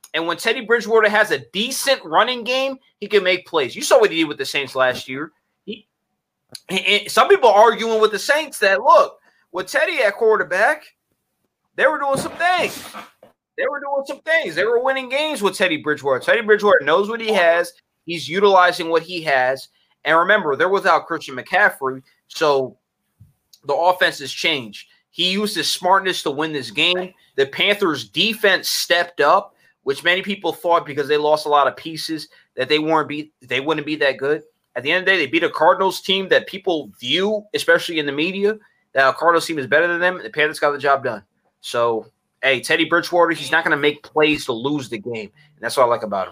And when Teddy Bridgewater has a decent running game, he can make plays. You saw what he did with the Saints last year. He, he, some people are arguing with the Saints that, look, with Teddy at quarterback, they were doing some things. They were doing some things. They were winning games with Teddy Bridgewater. Teddy Bridgewater knows what he has. He's utilizing what he has. And remember, they're without Christian McCaffrey, so the offense has changed. He used his smartness to win this game. The Panthers' defense stepped up, which many people thought because they lost a lot of pieces that they weren't be they wouldn't be that good. At the end of the day, they beat a Cardinals team that people view, especially in the media, that a Cardinals team is better than them. The Panthers got the job done. So, hey, Teddy Bridgewater, he's not going to make plays to lose the game, and that's what I like about him.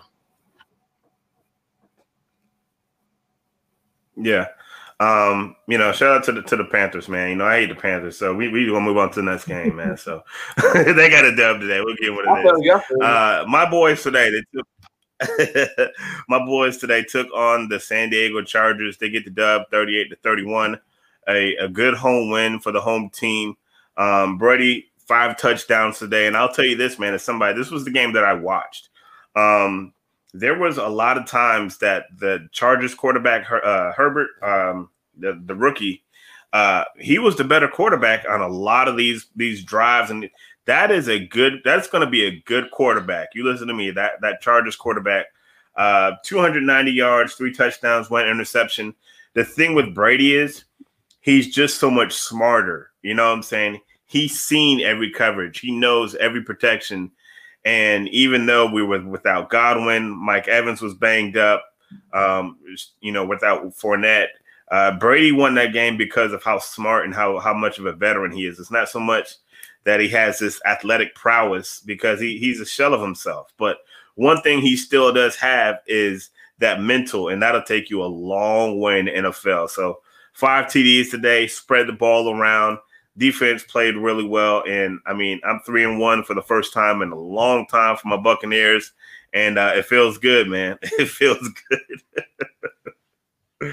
Yeah. Um, you know, shout out to the to the Panthers, man. You know, I hate the Panthers, so we we gonna move on to the next game, man. So they got a dub today. We'll get what it is. Uh, my boys today, they took my boys today took on the San Diego Chargers. They get the dub, thirty-eight to thirty-one. A a good home win for the home team. Um, Brady five touchdowns today, and I'll tell you this, man. As somebody, this was the game that I watched. Um. There was a lot of times that the Chargers quarterback, uh, Herbert, um, the, the rookie, uh, he was the better quarterback on a lot of these these drives. And that is a good – that's going to be a good quarterback. You listen to me, that, that Chargers quarterback, uh, two hundred ninety yards, three touchdowns, one interception. The thing with Brady is he's just so much smarter. You know what I'm saying? He's seen every coverage. He knows every protection. And even though we were without Godwin, Mike Evans was banged up, um, you know, without Fournette, uh, Brady won that game because of how smart and how, how much of a veteran he is. It's not so much that he has this athletic prowess because he, he's a shell of himself. But one thing he still does have is that mental, and that'll take you a long way in the N F L. So five T Ds today, spread the ball around. Defense played really well, and I mean, I'm three and one for the first time in a long time for my Buccaneers, and uh, it feels good, man. It feels good.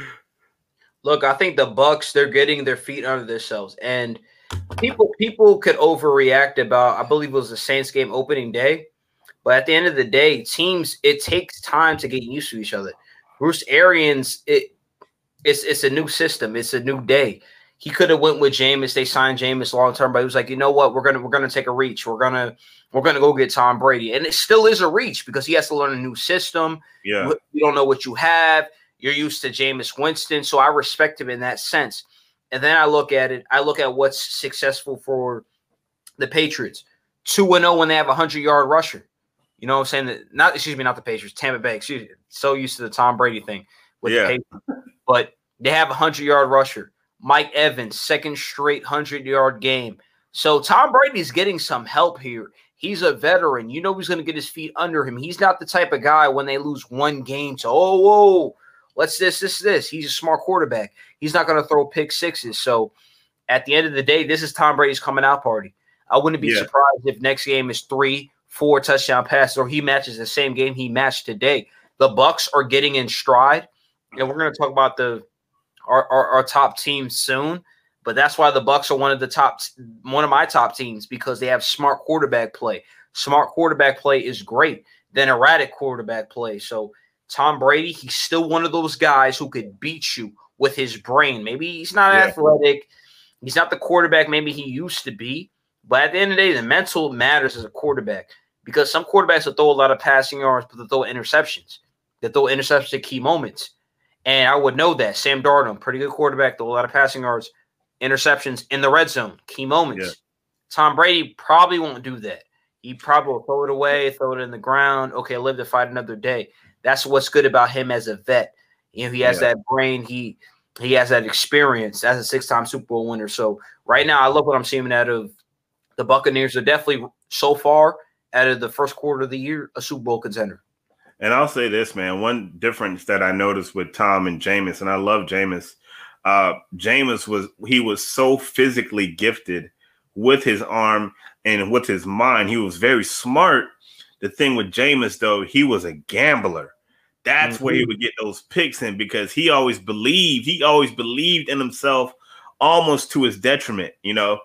Look, I think the Bucs, they're getting their feet under themselves, and people people could overreact about. I believe it was the Saints game opening day, but at the end of the day, teams it takes time to get used to each other. Bruce Arians, it it's it's a new system, it's a new day. He could have went with Jameis. They signed Jameis long term, but he was like, you know what? We're gonna we're gonna take a reach. We're gonna we're gonna go get Tom Brady, and it still is a reach because he has to learn a new system.
Yeah,
you don't know what you have. You're used to Jameis Winston, so I respect him in that sense. And then I look at it. I look at what's successful for the Patriots. Two and zero when they have a hundred yard rusher. You know what I'm saying? That not excuse me, not the Patriots. Tampa Bay. Excuse me. So used to the Tom Brady thing with
yeah.
the Patriots, but they have a hundred yard rusher. Mike Evans, second straight hundred-yard game. So Tom Brady's getting some help here. He's a veteran. You know he's going to get his feet under him. He's not the type of guy when they lose one game to, oh, whoa, let's this, this, this. He's a smart quarterback. He's not going to throw pick sixes. So at the end of the day, this is Tom Brady's coming out party. I wouldn't be yeah. surprised if next game is three, four touchdown passes, or he matches the same game he matched today. The Bucs are getting in stride, and we're going to talk about the Our, our, our top team soon, but that's why the Bucs are one of the top, one of my top teams because they have smart quarterback play. Smart quarterback play is great than erratic quarterback play. So Tom Brady, he's still one of those guys who could beat you with his brain. Maybe he's not yeah. athletic, he's not the quarterback maybe he used to be, but at the end of the day, the mental matters as a quarterback because some quarterbacks will throw a lot of passing yards, but they'll throw interceptions. They throw interceptions at key moments. And I would know that. Sam Darnold, pretty good quarterback, threw a lot of passing yards, interceptions in the red zone, key moments. Yeah. Tom Brady probably won't do that. He probably will throw it away, throw it in the ground. Okay, live to fight another day. That's what's good about him as a vet. You know, he has yeah. that brain. He he has that experience as a six-time Super Bowl winner. So right now, I love what I'm seeing out of the Buccaneers. They're definitely, so far, out of the first quarter of the year, a Super Bowl contender.
And I'll say this, man, one difference that I noticed with Tom and Jameis, and I love Jameis, uh, Jameis was, he was so physically gifted with his arm and with his mind. He was very smart. The thing with Jameis, though, he was a gambler. That's mm-hmm. where he would get those picks in because he always believed, he always believed in himself almost to his detriment, you know.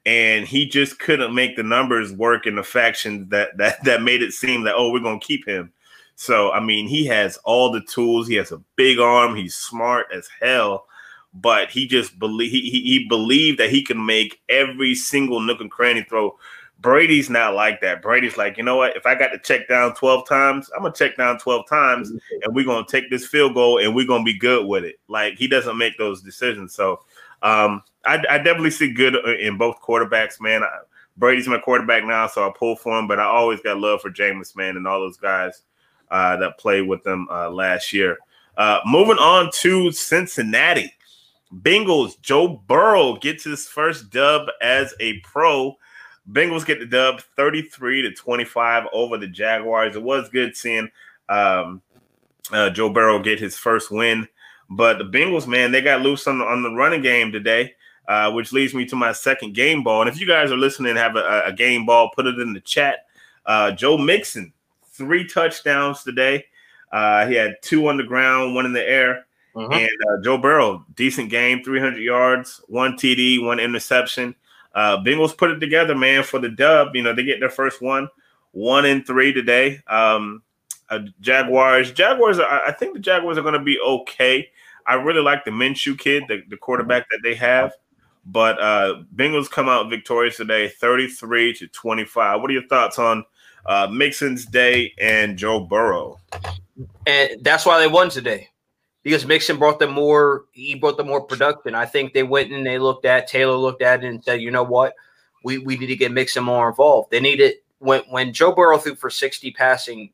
and he just couldn't make the numbers work in the factions that that that made it seem that, oh, we're gonna keep him. So I mean, he has all the tools. He has a big arm. He's smart as hell, but he just believe he, he he believed that he can make every single nook and cranny throw. Brady's not like that. Brady's like, you know what? If I got to check down twelve times, I'm gonna check down twelve times, and we're gonna take this field goal, and we're gonna be good with it. Like, he doesn't make those decisions. So um, I, I definitely see good in both quarterbacks, man. I, Brady's my quarterback now, so I pull for him. But I always got love for Jameis, man, and all those guys uh, that played with them uh, last year. Uh, moving on to Cincinnati Bengals. Joe Burrow gets his first dub as a pro. Bengals get the dub thirty-three to twenty-five over the Jaguars. It was good seeing um, uh, Joe Burrow get his first win. But the Bengals, man, they got loose on the, on the running game today, uh, which leads me to my second game ball. And if you guys are listening and have a, a game ball, put it in the chat. Uh, Joe Mixon, three touchdowns today. Uh, he had two on the ground, one in the air. Mm-hmm. And uh, Joe Burrow, decent game, three hundred yards, one T D, one interception. Uh, Bengals put it together, man, for the dub. You know, they get their first one, one in three today. Um, uh, Jaguars, Jaguars. Are, I think the Jaguars are going to be okay. I really like the Minshew kid, the, the quarterback that they have. But uh, Bengals come out victorious today, thirty-three to twenty-five. What are your thoughts on uh, Mixon's day and Joe Burrow?
And that's why they won today. Because Mixon brought them more, he brought them more production. I think they went and they looked at, Taylor looked at it and said, you know what, we, we need to get Mixon more involved. They needed, when when Joe Burrow threw for sixty passing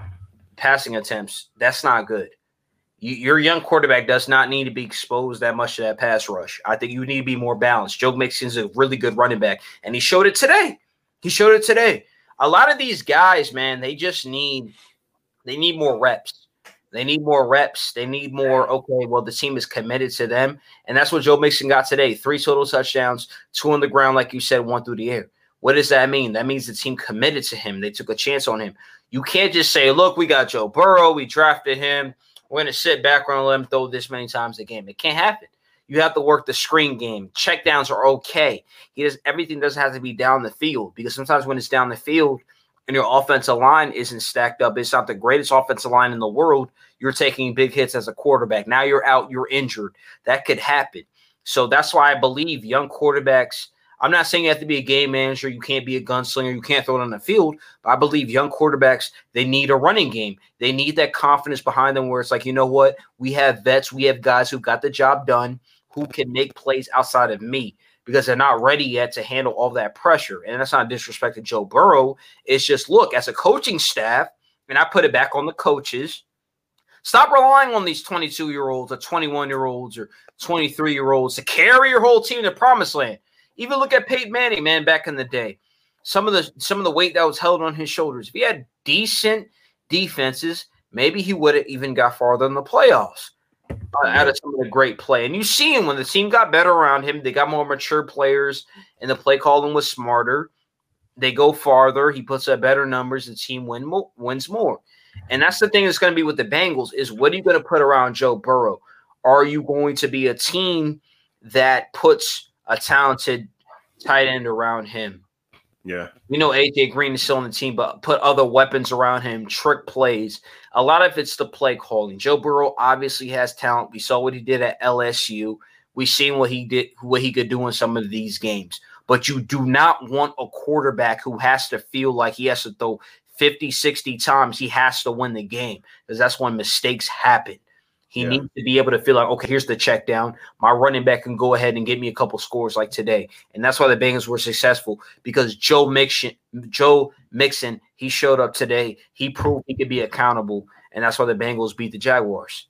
passing attempts, that's not good. You, your young quarterback does not need to be exposed that much to that pass rush. I think you need to be more balanced. Joe Mixon's a really good running back, and he showed it today. He showed it today. A lot of these guys, man, they just need, they need more reps. They need more reps. They need more, okay, well, the team is committed to them. And that's what Joe Mixon got today. Three total touchdowns, two on the ground, like you said, one through the air. What does that mean? That means the team committed to him. They took a chance on him. You can't just say, look, we got Joe Burrow. We drafted him. We're going to sit back and let him throw this many times a game. It can't happen. You have to work the screen game. Checkdowns are okay. He does, everything doesn't have to be down the field, because sometimes when it's down the field and your offensive line isn't stacked up, it's not the greatest offensive line in the world, you're taking big hits as a quarterback. Now you're out, you're injured. That could happen. So that's why I believe young quarterbacks, I'm not saying you have to be a game manager, you can't be a gunslinger, you can't throw it on the field, but I believe young quarterbacks, they need a running game. They need that confidence behind them where it's like, you know what, we have vets, we have guys who got the job done, who can make plays outside of me, because they're not ready yet to handle all that pressure. And that's not disrespect to Joe Burrow. It's just, look, as a coaching staff, and I put it back on the coaches, stop relying on these twenty-two-year-olds or twenty-one-year-olds or twenty-three-year-olds to carry your whole team to promised land. Even look at Peyton Manning, man, back in the day. Some of the some of the weight that was held on his shoulders. If he had decent defenses, maybe he would have even got farther in the playoffs uh, out of some of the great play. And you see him when the team got better around him. They got more mature players, and the play calling was smarter. They go farther. He puts up better numbers. The team win mo- wins more. And that's the thing that's going to be with the Bengals is, what are you going to put around Joe Burrow? Are you going to be a team that puts a talented tight end around him?
Yeah.
We know A J Green is still on the team, but put other weapons around him, trick plays. A lot of it's the play calling. Joe Burrow obviously has talent. We saw what he did at L S U. We've seen what he did, what he could do in some of these games. But you do not want a quarterback who has to feel like he has to throw fifty, sixty times. He has to win the game, because that's when mistakes happen. He yeah. needs to be able to feel like, okay, here's the check down. My running back can go ahead and get me a couple scores like today. And that's why the Bengals were successful, because Joe Mixon, Joe Mixon, he showed up today. He proved he could be accountable, and that's why the Bengals beat the Jaguars.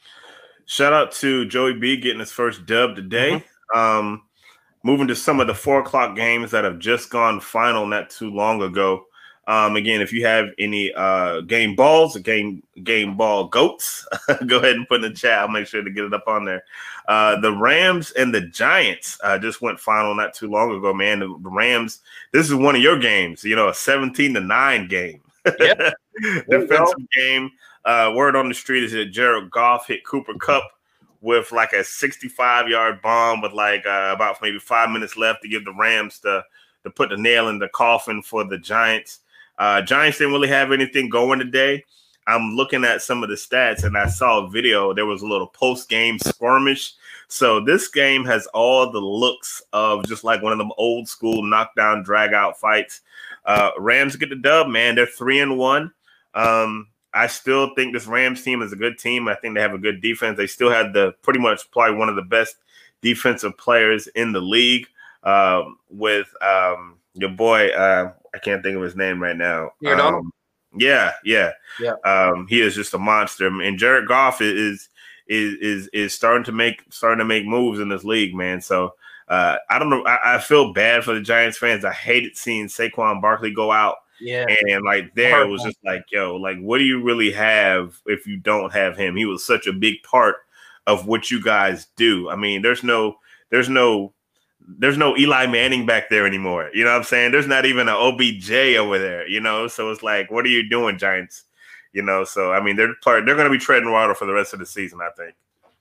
Shout out to Joey B getting his first dub today. Mm-hmm. Um, moving to some of the four o'clock games that have just gone final not too long ago. Um, again, if you have any uh, game balls or game game ball goats, go ahead and put in the chat. I'll make sure to get it up on there. Uh, the Rams and the Giants uh, just went final not too long ago, man. The Rams, this is one of your games, you know, a seventeen to nine game.
Yep.
Defensive game. Uh, word on the street is that Jared Goff hit Cooper Kupp with like a sixty-five yard bomb with like uh, about maybe five minutes left to give the Rams the to put the nail in the coffin for the Giants. Uh, Giants didn't really have anything going today. I'm looking at some of the stats, and I saw a video. There was a little post-game skirmish. So this game has all the looks of just like one of them old school knockdown, drag-out fights. Uh, Rams get the dub, man. They're three and one. Um, I still think this Rams team is a good team. I think they have a good defense. They still had the pretty much probably one of the best defensive players in the league um, with um, your boy. Uh, I can't think of his name right now. Um, yeah, yeah, yeah. Um, he is just a monster. And Jared Goff is is is is starting to make starting to make moves in this league, man. So uh, I don't know. I, I feel bad for the Giants fans. I hated seeing Saquon Barkley go out.
Yeah,
and like there it was just like, yo, like what do you really have if you don't have him? He was such a big part of what you guys do. I mean, there's no, there's no. There's no Eli Manning back there anymore. You know what I'm saying? There's not even an O B J over there, you know? So it's like, what are you doing, Giants? You know, so, I mean, they're they're going to be treading water for the rest of the season, I think.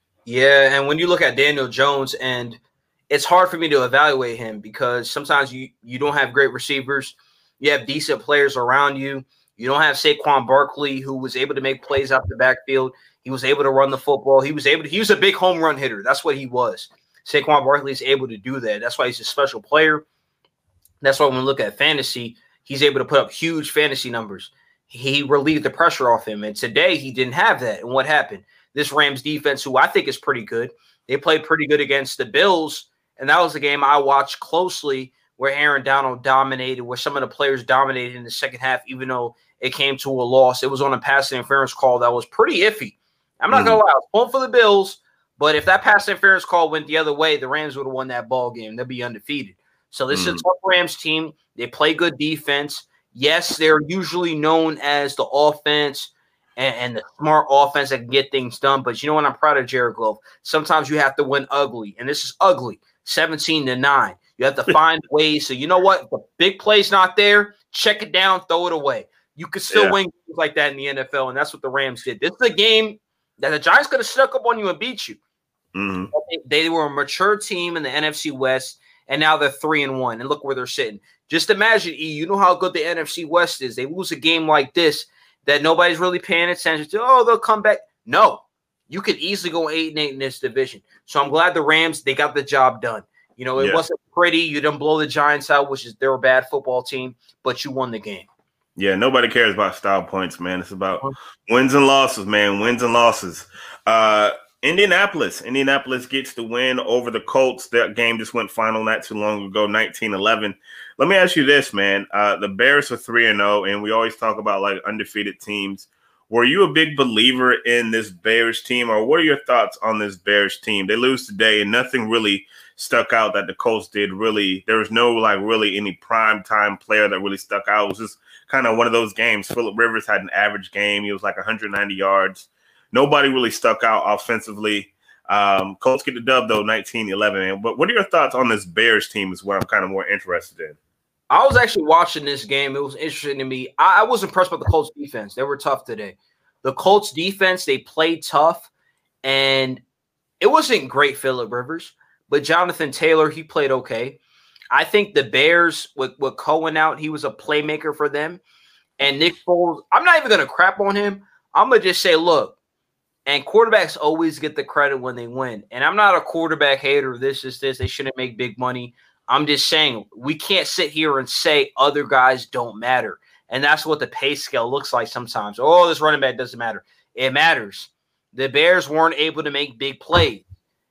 Yeah, and when you look at Daniel Jones, and it's hard for me to evaluate him because sometimes you, you don't have great receivers. You have decent players around you. You don't have Saquon Barkley, who was able to make plays out the backfield. He was able to run the football. He was able to – he was a big home run hitter. That's what he was. Saquon Barkley is able to do that. That's why he's a special player. That's why when we look at fantasy, he's able to put up huge fantasy numbers. He relieved the pressure off him. And today he didn't have that. And what happened? This Rams defense, who I think is pretty good, they played pretty good against the Bills. And that was the game I watched closely where Aaron Donald dominated, where some of the players dominated in the second half, even though it came to a loss. It was on a pass interference call that was pretty iffy. I'm not mm-hmm. going to lie. I was pulling for the Bills. But if that pass interference call went the other way, the Rams would have won that ball game. They'll be undefeated. So this mm. is a tough Rams team. They play good defense. Yes, they're usually known as the offense and, and the smart offense that can get things done. But you know what? I'm proud of Jared Goff. Sometimes you have to win ugly, and this is ugly, seventeen to nine. You have to find ways. So you know what? If the big play's not there, check it down, throw it away. You can still yeah. win games like that in the N F L, and that's what the Rams did. This is a game that the Giants could have stuck up on you and beat you. Mm-hmm. They, they were a mature team in the N F C West, and now they're three and one. And look where they're sitting. Just imagine, E, you know how good the N F C West is. They lose a game like this that nobody's really paying attention to. Oh, they'll come back. No, you could easily go eight and eight in this division. So I'm glad the Rams, they got the job done. You know, it yeah. wasn't pretty. You didn't blow the Giants out, which is they're a bad football team, but you won the game.
Yeah, nobody cares about style points, man. It's about wins and losses, man. Wins and losses. Uh, Indianapolis. Indianapolis gets the win over the Colts. That game just went final not too long ago, nineteen eleven. Let me ask you this, man. Uh, the Bears are three and oh, and we always talk about, like, undefeated teams. Were you a big believer in this Bears team, or what are your thoughts on this Bears team? They lose today, and nothing really stuck out that the Colts did really. There was no, like, really any prime time player that really stuck out. It was just kind of one of those games. Phillip Rivers had an average game. He was like one hundred ninety yards. Nobody really stuck out offensively. Um, Colts get the dub, though, nineteen eleven. But what are your thoughts on this Bears team is what I'm kind of more interested in.
I was actually watching this game. It was interesting to me. I, I was impressed with the Colts defense. They were tough today. The Colts defense, they played tough, and it wasn't great, Phillip Rivers. But Jonathan Taylor, he played okay. I think the Bears, with, with Cohen out, he was a playmaker for them. And Nick Foles, I'm not even going to crap on him. I'm going to just say, look, and quarterbacks always get the credit when they win. And I'm not a quarterback hater. This is this. They shouldn't make big money. I'm just saying we can't sit here and say other guys don't matter. And that's what the pay scale looks like sometimes. Oh, this running back doesn't matter. It matters. The Bears weren't able to make big plays.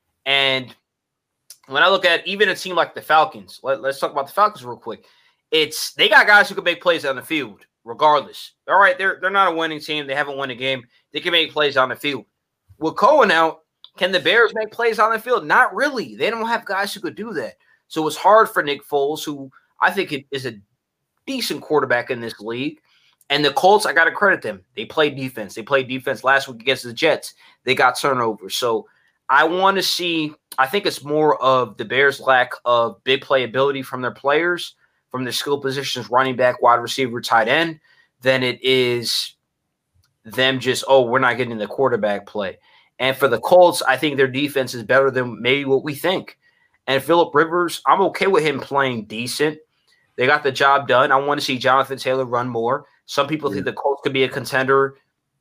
And when I look at even a team like the Falcons, let, let's talk about the Falcons real quick. It's they got guys who can make plays on the field regardless. All right, they're, they're not a winning team. They haven't won a game. They can make plays on the field. With Cohen out, can the Bears make plays on the field? Not really. They don't have guys who could do that. So it's hard for Nick Foles, who I think is a decent quarterback in this league. And the Colts, I got to credit them. They played defense. They played defense last week against the Jets. They got turnovers. So I want to see – I think it's more of the Bears' lack of big playability from their players, from their skill positions, running back, wide receiver, tight end, than it is them just, oh, we're not getting the quarterback play. And for the Colts, I think their defense is better than maybe what we think. And Phillip Rivers, I'm okay with him playing decent. They got the job done. I want to see Jonathan Taylor run more. Some people yeah. think the Colts could be a contender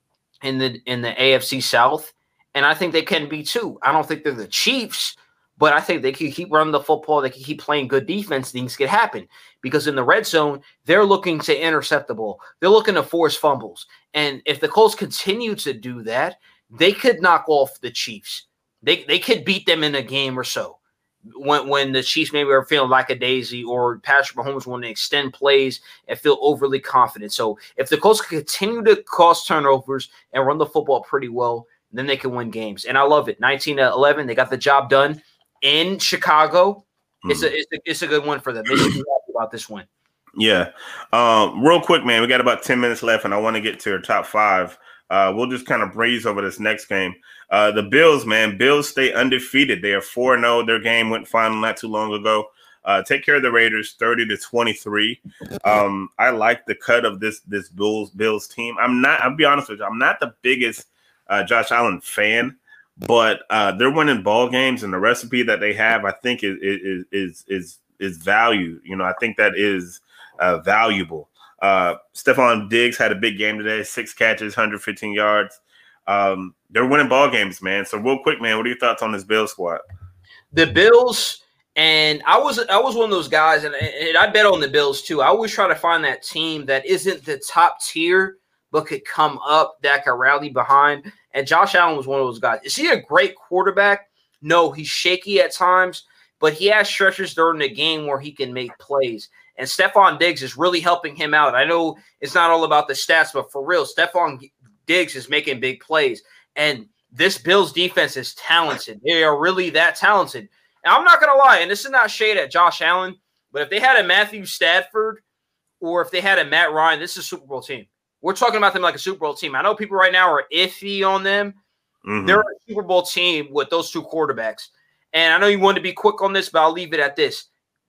in the in the A F C South, and I think they can be too. I don't think they're the Chiefs, but I think they can keep running the football. They can keep playing good defense. Things can happen because in the red zone, they're looking to intercept the ball. They're looking to force fumbles. And if the Colts continue to do that, they could knock off the Chiefs. They they could beat them in a game or so. When when the Chiefs maybe are feeling lackadaisy or Patrick Mahomes want to extend plays and feel overly confident. So if the Colts continue to cause turnovers and run the football pretty well, then they can win games. And I love it. nineteen to eleven, they got the job done in Chicago. Mm-hmm. It's a, it's a it's a good one for them. They should be happy about this one.
Yeah. Um, real quick, man, we got about ten minutes left, and I want to get to your top five. Uh, we'll just kind of breeze over this next game. Uh, the Bills, man, Bills stay undefeated. They are four and oh. Their game went final not too long ago. Uh, take care of the Raiders, thirty to twenty-three. Um, I like the cut of this this Bills Bills team. I'm not. I'll be honest with you. I'm not the biggest uh, Josh Allen fan, but uh, they're winning ball games, and the recipe that they have, I think, is is is is is value. You know, I think that is uh, valuable. Uh, Stephon Diggs had a big game today, six catches, one hundred fifteen yards. Um, they're winning ball games, man. So real quick, man, what are your thoughts on this Bills squad?
The Bills, and I was I was one of those guys, and, and I bet on the Bills too. I always try to find that team that isn't the top tier, but could come up, that could rally behind. And Josh Allen was one of those guys. Is he a great quarterback? No, he's shaky at times, but he has stretches during the game where he can make plays. And Stephon Diggs is really helping him out. I know it's not all about the stats, but for real, Stephon Diggs is making big plays. And this Bills defense is talented. They are really that talented. And I'm not going to lie, and this is not shade at Josh Allen, but if they had a Matthew Stafford or if they had a Matt Ryan, this is a Super Bowl team. We're talking about them like a Super Bowl team. I know people right now are iffy on them. Mm-hmm. They're a Super Bowl team with those two quarterbacks. And I know you wanted to be quick on this, but I'll leave it at this.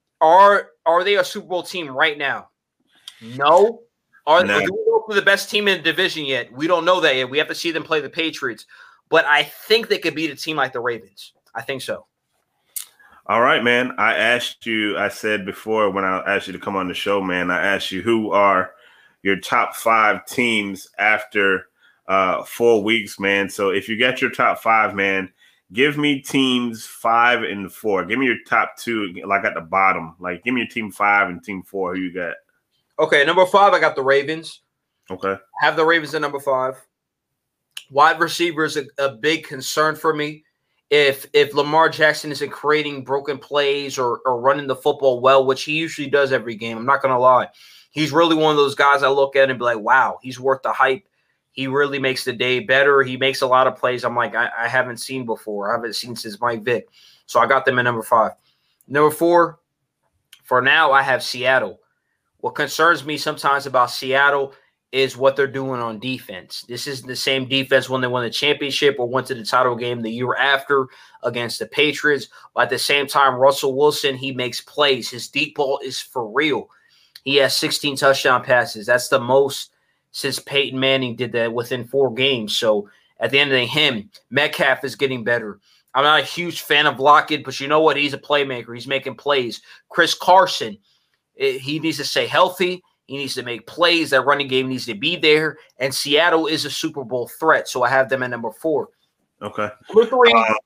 Are are they a Super Bowl team right now? No. Are no. they the best team in the division yet? We don't know that yet. We have to see them play the Patriots. But I think they could beat a team like the Ravens. I think so.
All right, man. I asked you, I said before when I asked you to come on the show, man, I asked you who are your top five teams after uh, four weeks, man. So if you got your top five, man, give me teams five and four. Give me your top two, like at the bottom. Like, give me your team five and team four. Who you got?
Okay, number five, I got the Ravens.
Okay.
Have the Ravens at number five. Wide receiver is a, a big concern for me. If if Lamar Jackson isn't creating broken plays or, or running the football well, which he usually does every game, I'm not going to lie. He's really one of those guys I look at and be like, wow, he's worth the hype. He really makes the day better. He makes a lot of plays I'm like, I, I haven't seen before. I haven't seen since Mike Vick. So I got them at number five. Number four, for now, I have Seattle. What concerns me sometimes about Seattle is what they're doing on defense. This is the same defense when they won the championship or went to the title game the year after against the Patriots. But at the same time, Russell Wilson, he makes plays. His deep ball is for real. He has sixteen touchdown passes. That's the most since Peyton Manning did that within four games. So at the end of the day, him, Metcalf is getting better. I'm not a huge fan of Lockett, but you know what? He's a playmaker. He's making plays. Chris Carson, it, he needs to stay healthy. He needs to make plays. That running game needs to be there. And Seattle is a Super Bowl threat, so I have them at number four.
Okay.
Number three.
Uh,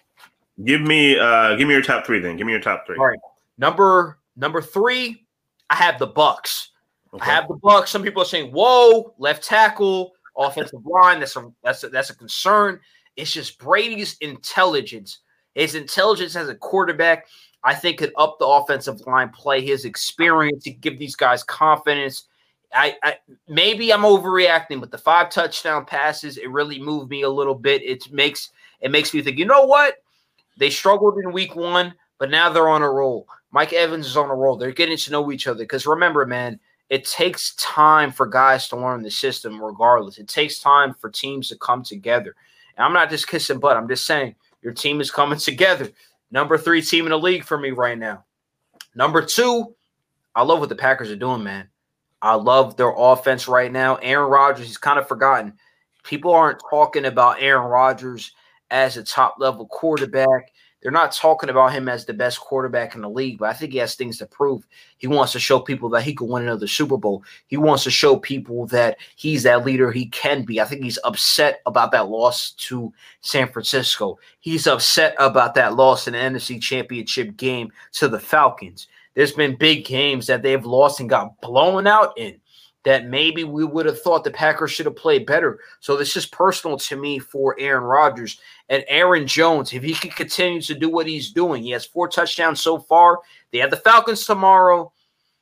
give me, uh, give me your top three. Then give me your top three.
All right. Number number three, I have the Bucks. Okay. I have the Bucks. Some people are saying, "Whoa, left tackle, offensive line." That's a that's a, that's a concern. It's just Brady's intelligence. His intelligence as a quarterback, I think, could up the offensive line play. His experience to give these guys confidence. I, I maybe I'm overreacting, but the five touchdown passes, it really moved me a little bit. It makes it makes me think, you know what? They struggled in week one, but now they're on a roll. Mike Evans is on a roll. They're getting to know each other. Because remember, man, it takes time for guys to learn the system regardless. It takes time for teams to come together. And I'm not just kissing butt. I'm just saying your team is coming together. Number three team in the league for me right now. Number two, I love what the Packers are doing, man. I love their offense right now. Aaron Rodgers, he's kind of forgotten. People aren't talking about Aaron Rodgers as a top-level quarterback. They're not talking about him as the best quarterback in the league, but I think he has things to prove. He wants to show people that he can win another Super Bowl. He wants to show people that he's that leader he can be. I think he's upset about that loss to San Francisco. He's upset about that loss in the N F C Championship game to the Falcons. There's been big games that they've lost and got blown out in that maybe we would have thought the Packers should have played better. So this is personal to me for Aaron Rodgers. And Aaron Jones, if he can continue to do what he's doing, he has four touchdowns so far. They have the Falcons tomorrow.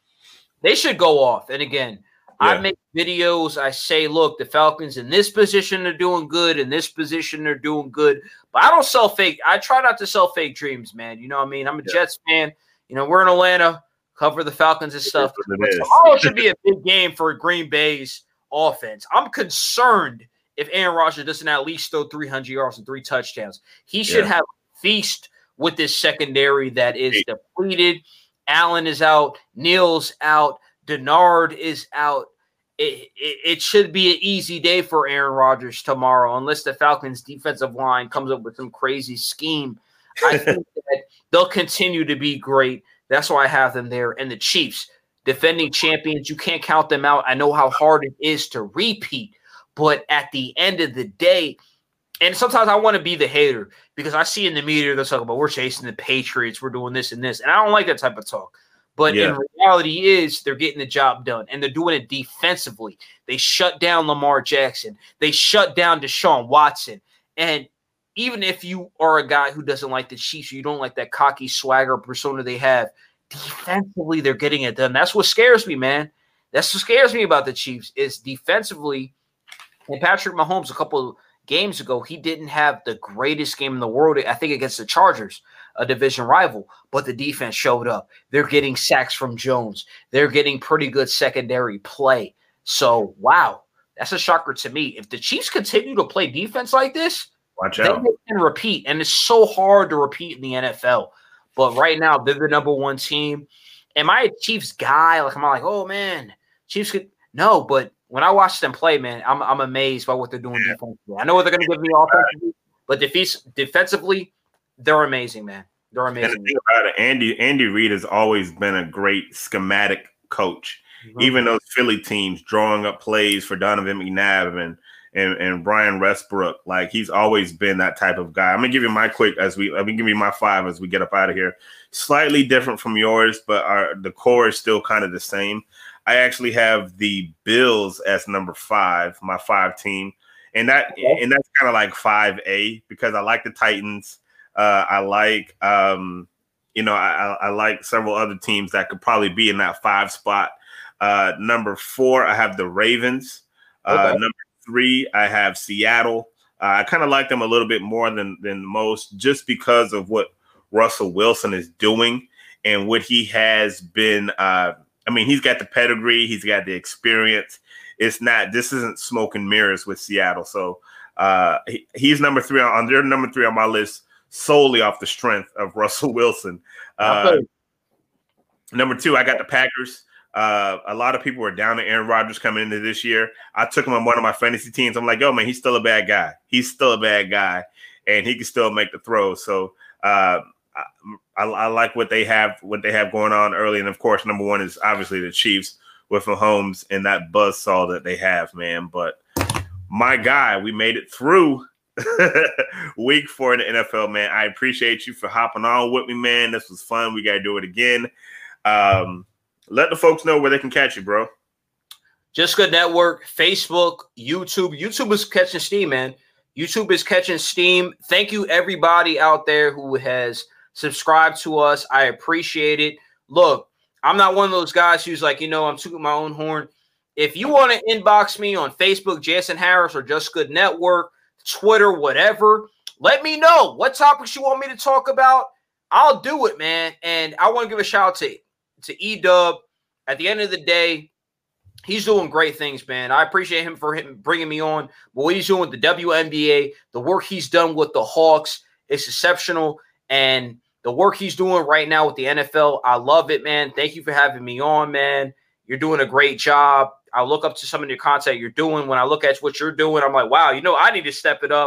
They should go off. And again, yeah. I make videos. I say, look, the Falcons in this position are doing good. In this position they're doing good. But I don't sell fake. I try not to sell fake dreams, man. You know what I mean? I'm a yeah. Jets fan. You know, we're in Atlanta. Cover the Falcons and stuff. Tomorrow should be a big game for Green Bay's offense. I'm concerned if Aaron Rodgers doesn't at least throw three hundred yards and three touchdowns. He should yeah. have a feast with this secondary that is hey. depleted. Allen is out. Neal's out. Denard is out. It, it, it should be an easy day for Aaron Rodgers tomorrow unless the Falcons' defensive line comes up with some crazy scheme. I think that they'll continue to be great. That's why I have them there. And the Chiefs, defending champions, you can't count them out. I know how hard it is to repeat. But at the end of the day, and sometimes I want to be the hater because I see in the media they're talking about we're chasing the Patriots, we're doing this and this. And I don't like that type of talk. But yeah. in reality is they're getting the job done. And they're doing it defensively. They shut down Lamar Jackson. They shut down Deshaun Watson. And even if you are a guy who doesn't like the Chiefs, or you don't like that cocky swagger persona they have, defensively they're getting it done. That's what scares me, man. That's what scares me about the Chiefs is defensively. And Patrick Mahomes, a couple of games ago, he didn't have the greatest game in the world, I think, against the Chargers, a division rival, but the defense showed up. They're getting sacks from Jones. They're getting pretty good secondary play. So, wow, that's a shocker to me. If the Chiefs continue to play defense like this,
watch out.
They can repeat, and it's so hard to repeat in the N F L. But right now, they're the number one team. Am I a Chiefs guy? Like, am I like, oh man, Chiefs could no? But when I watch them play, man, I'm I'm amazed by what they're doing yeah. defensively. I know what they're going to give me offensively, but defense, defensively, they're amazing, man. They're amazing.
And the thing about it, Andy Andy Reid has always been a great schematic coach. Mm-hmm. Even those Philly teams drawing up plays for Donovan McNabb and. And, and Brian Westbrook, like he's always been that type of guy. I'm gonna give you my quick as we let me give you my five as we get up out of here. Slightly different from yours, but our the core is still kind of the same. I actually have the Bills as number five, my five team, and that okay. and that's kind of like five A because I like the Titans. Uh, I like um, you know I, I like several other teams that could probably be in that five spot. Uh, number four, I have the Ravens. Okay. Uh, number Three, I have Seattle. Uh, I kind of like them a little bit more than than most, just because of what Russell Wilson is doing and what he has been. Uh, I mean, he's got the pedigree, he's got the experience. It's not. This isn't smoke and mirrors with Seattle. So uh, he, he's number three on. They're number three on my list solely off the strength of Russell Wilson. Uh, number two, I got the Packers. Uh, a lot of people were down to Aaron Rodgers coming into this year. I took him on one of my fantasy teams. I'm like, yo, man, he's still a bad guy. He's still a bad guy, and he can still make the throws. So uh, I, I, I like what they have, what they have going on early. And of course, number one is obviously the Chiefs with Mahomes and that buzzsaw that they have, man. But my guy, we made it through week four in the N F L, man. I appreciate you for hopping on with me, man. This was fun. We got to do it again. Um, Let the folks know where they can catch you, bro.
Just Good Network, Facebook, YouTube. YouTube is catching steam, man. YouTube is catching steam. Thank you, everybody out there who has subscribed to us. I appreciate it. Look, I'm not one of those guys who's like, you know, I'm tooting my own horn. If you want to inbox me on Facebook, Jason Harris, or Just Good Network, Twitter, whatever, let me know what topics you want me to talk about. I'll do it, man. And I want to give a shout out to to E-Dub. At the end of the day, he's doing great things, man. I appreciate him for him bringing me on. But what he's doing with the W N B A, the work he's done with the Hawks is exceptional. And the work he's doing right now with the N F L, I love it, man. Thank you for having me on, man. You're doing a great job. I look up to some of your content you're doing. When I look at what you're doing, I'm like, wow, you know, I need to step it up.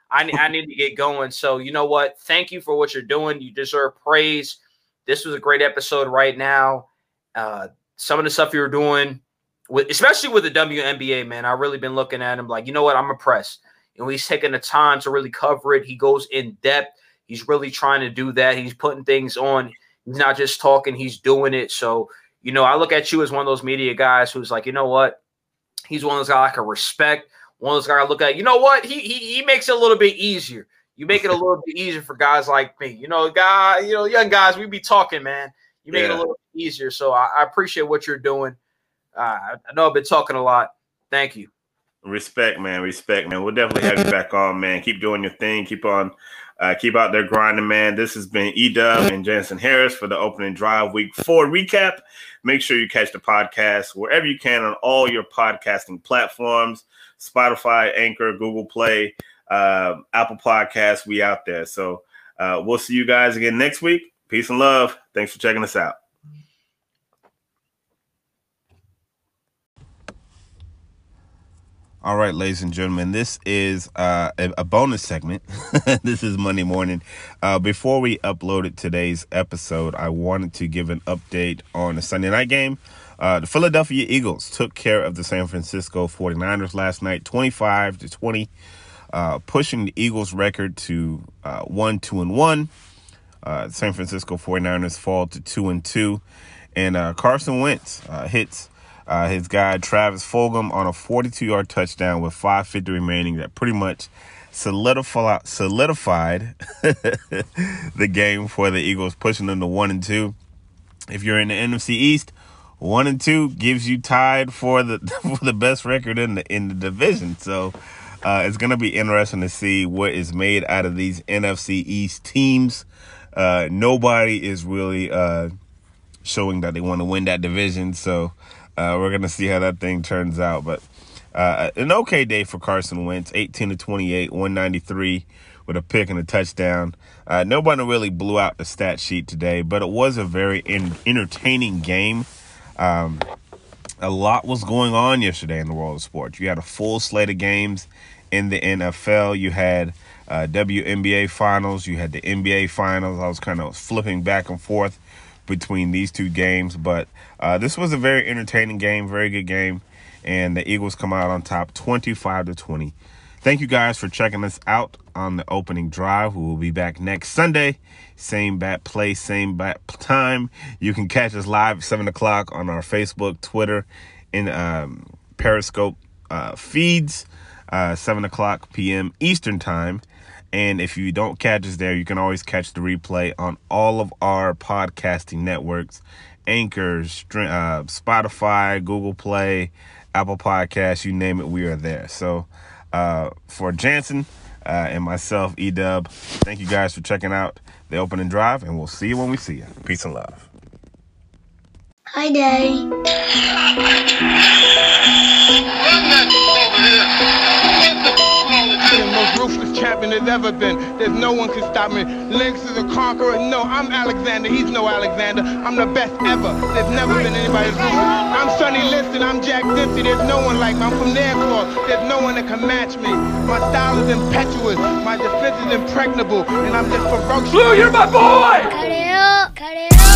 I, I need to get going. So you know what? Thank you for what you're doing. You deserve praise. This was a great episode right now. Uh, some of the stuff you were doing, with, especially with the W N B A, man, I've really been looking at him like, you know what? I'm impressed. You know, he's taking the time to really cover it. He goes in depth. He's really trying to do that. He's putting things on. He's not just talking. He's doing it. So, you know, I look at you as one of those media guys who's like, you know what? He's one of those guys I can respect. One of those guys I look at, you know what? He, he, he makes it a little bit easier. You make it a little bit easier for guys like me. You know, guy, you know, young guys, we be talking, man. You make yeah. it a little bit easier. So I, I appreciate what you're doing. Uh, I know I've been talking a lot. Thank you.
Respect, man. Respect, man. We'll definitely have you back on, man. Keep doing your thing. Keep on, uh, keep out there grinding, man. This has been E-Dub and Jansen Harris for the Opening Drive Week four recap. Make sure you catch the podcast wherever you can on all your podcasting platforms, Spotify, Anchor, Google Play, uh, Apple Podcasts. We out there. So uh, we'll see you guys again next week. Peace and love. Thanks for checking us out. All right, ladies and gentlemen, this is uh, a, a bonus segment. This is Monday morning. Uh, before we uploaded today's episode, I wanted to give an update on the Sunday night game. Uh, the Philadelphia Eagles took care of the San Francisco forty-niners last night, twenty-five to twenty, uh, pushing the Eagles' record to uh, one, two, and one. Uh, San Francisco forty-niners fall to two and two, and uh, Carson Wentz uh, hits Uh, his guy, Travis Fulgham, on a forty-two-yard touchdown with five fifty remaining that pretty much solidify, solidified the game for the Eagles, pushing them to one and two. If you're in the N F C East, one and two gives you tied for the for the best record in the in the division. So uh, it's going to be interesting to see what is made out of these N F C East teams. Uh, nobody is really uh, showing that they want to win that division. So Uh, we're going to see how that thing turns out. But uh, an okay day for Carson Wentz, eighteen to twenty-eight, one ninety-three with a pick and a touchdown. Uh, nobody really blew out the stat sheet today, but it was a very in- entertaining game. Um, a lot was going on yesterday in the world of sports. You had a full slate of games in the N F L. You had uh, W N B A finals. You had the N B A finals. I was kind of flipping back and forth between these two games, but uh, this was a very entertaining game, very good game, and the Eagles come out on top twenty-five to twenty. Thank you guys for checking us out on the Opening Drive. We will be back next Sunday, same bat place, same bat time. You can catch us live at seven o'clock on our Facebook, Twitter, and um, Periscope uh, feeds, uh, seven o'clock p.m. Eastern time. And if you don't catch us there, you can always catch the replay on all of our podcasting networks, Anchor, uh, Spotify, Google Play, Apple Podcasts, you name it, we are there. So uh, for Jansen uh, and myself, E-Dub, thank you guys for checking out the Opening Drive, and we'll see you when we see you. Peace and love.
Hi, Daddy.
The most ruthless champion there's ever been. There's no one can stop me. Lynx is a conqueror. No, I'm Alexander. He's no Alexander. I'm the best ever. There's never been anybody as ruthless. I'm Sonny Liston. I'm Jack Dempsey. There's no one like me. I'm from their claws. There's no one that can match me. My style is impetuous. My defense is impregnable. And I'm just ferocious.
Blue, you're my boy!
Careo, careo.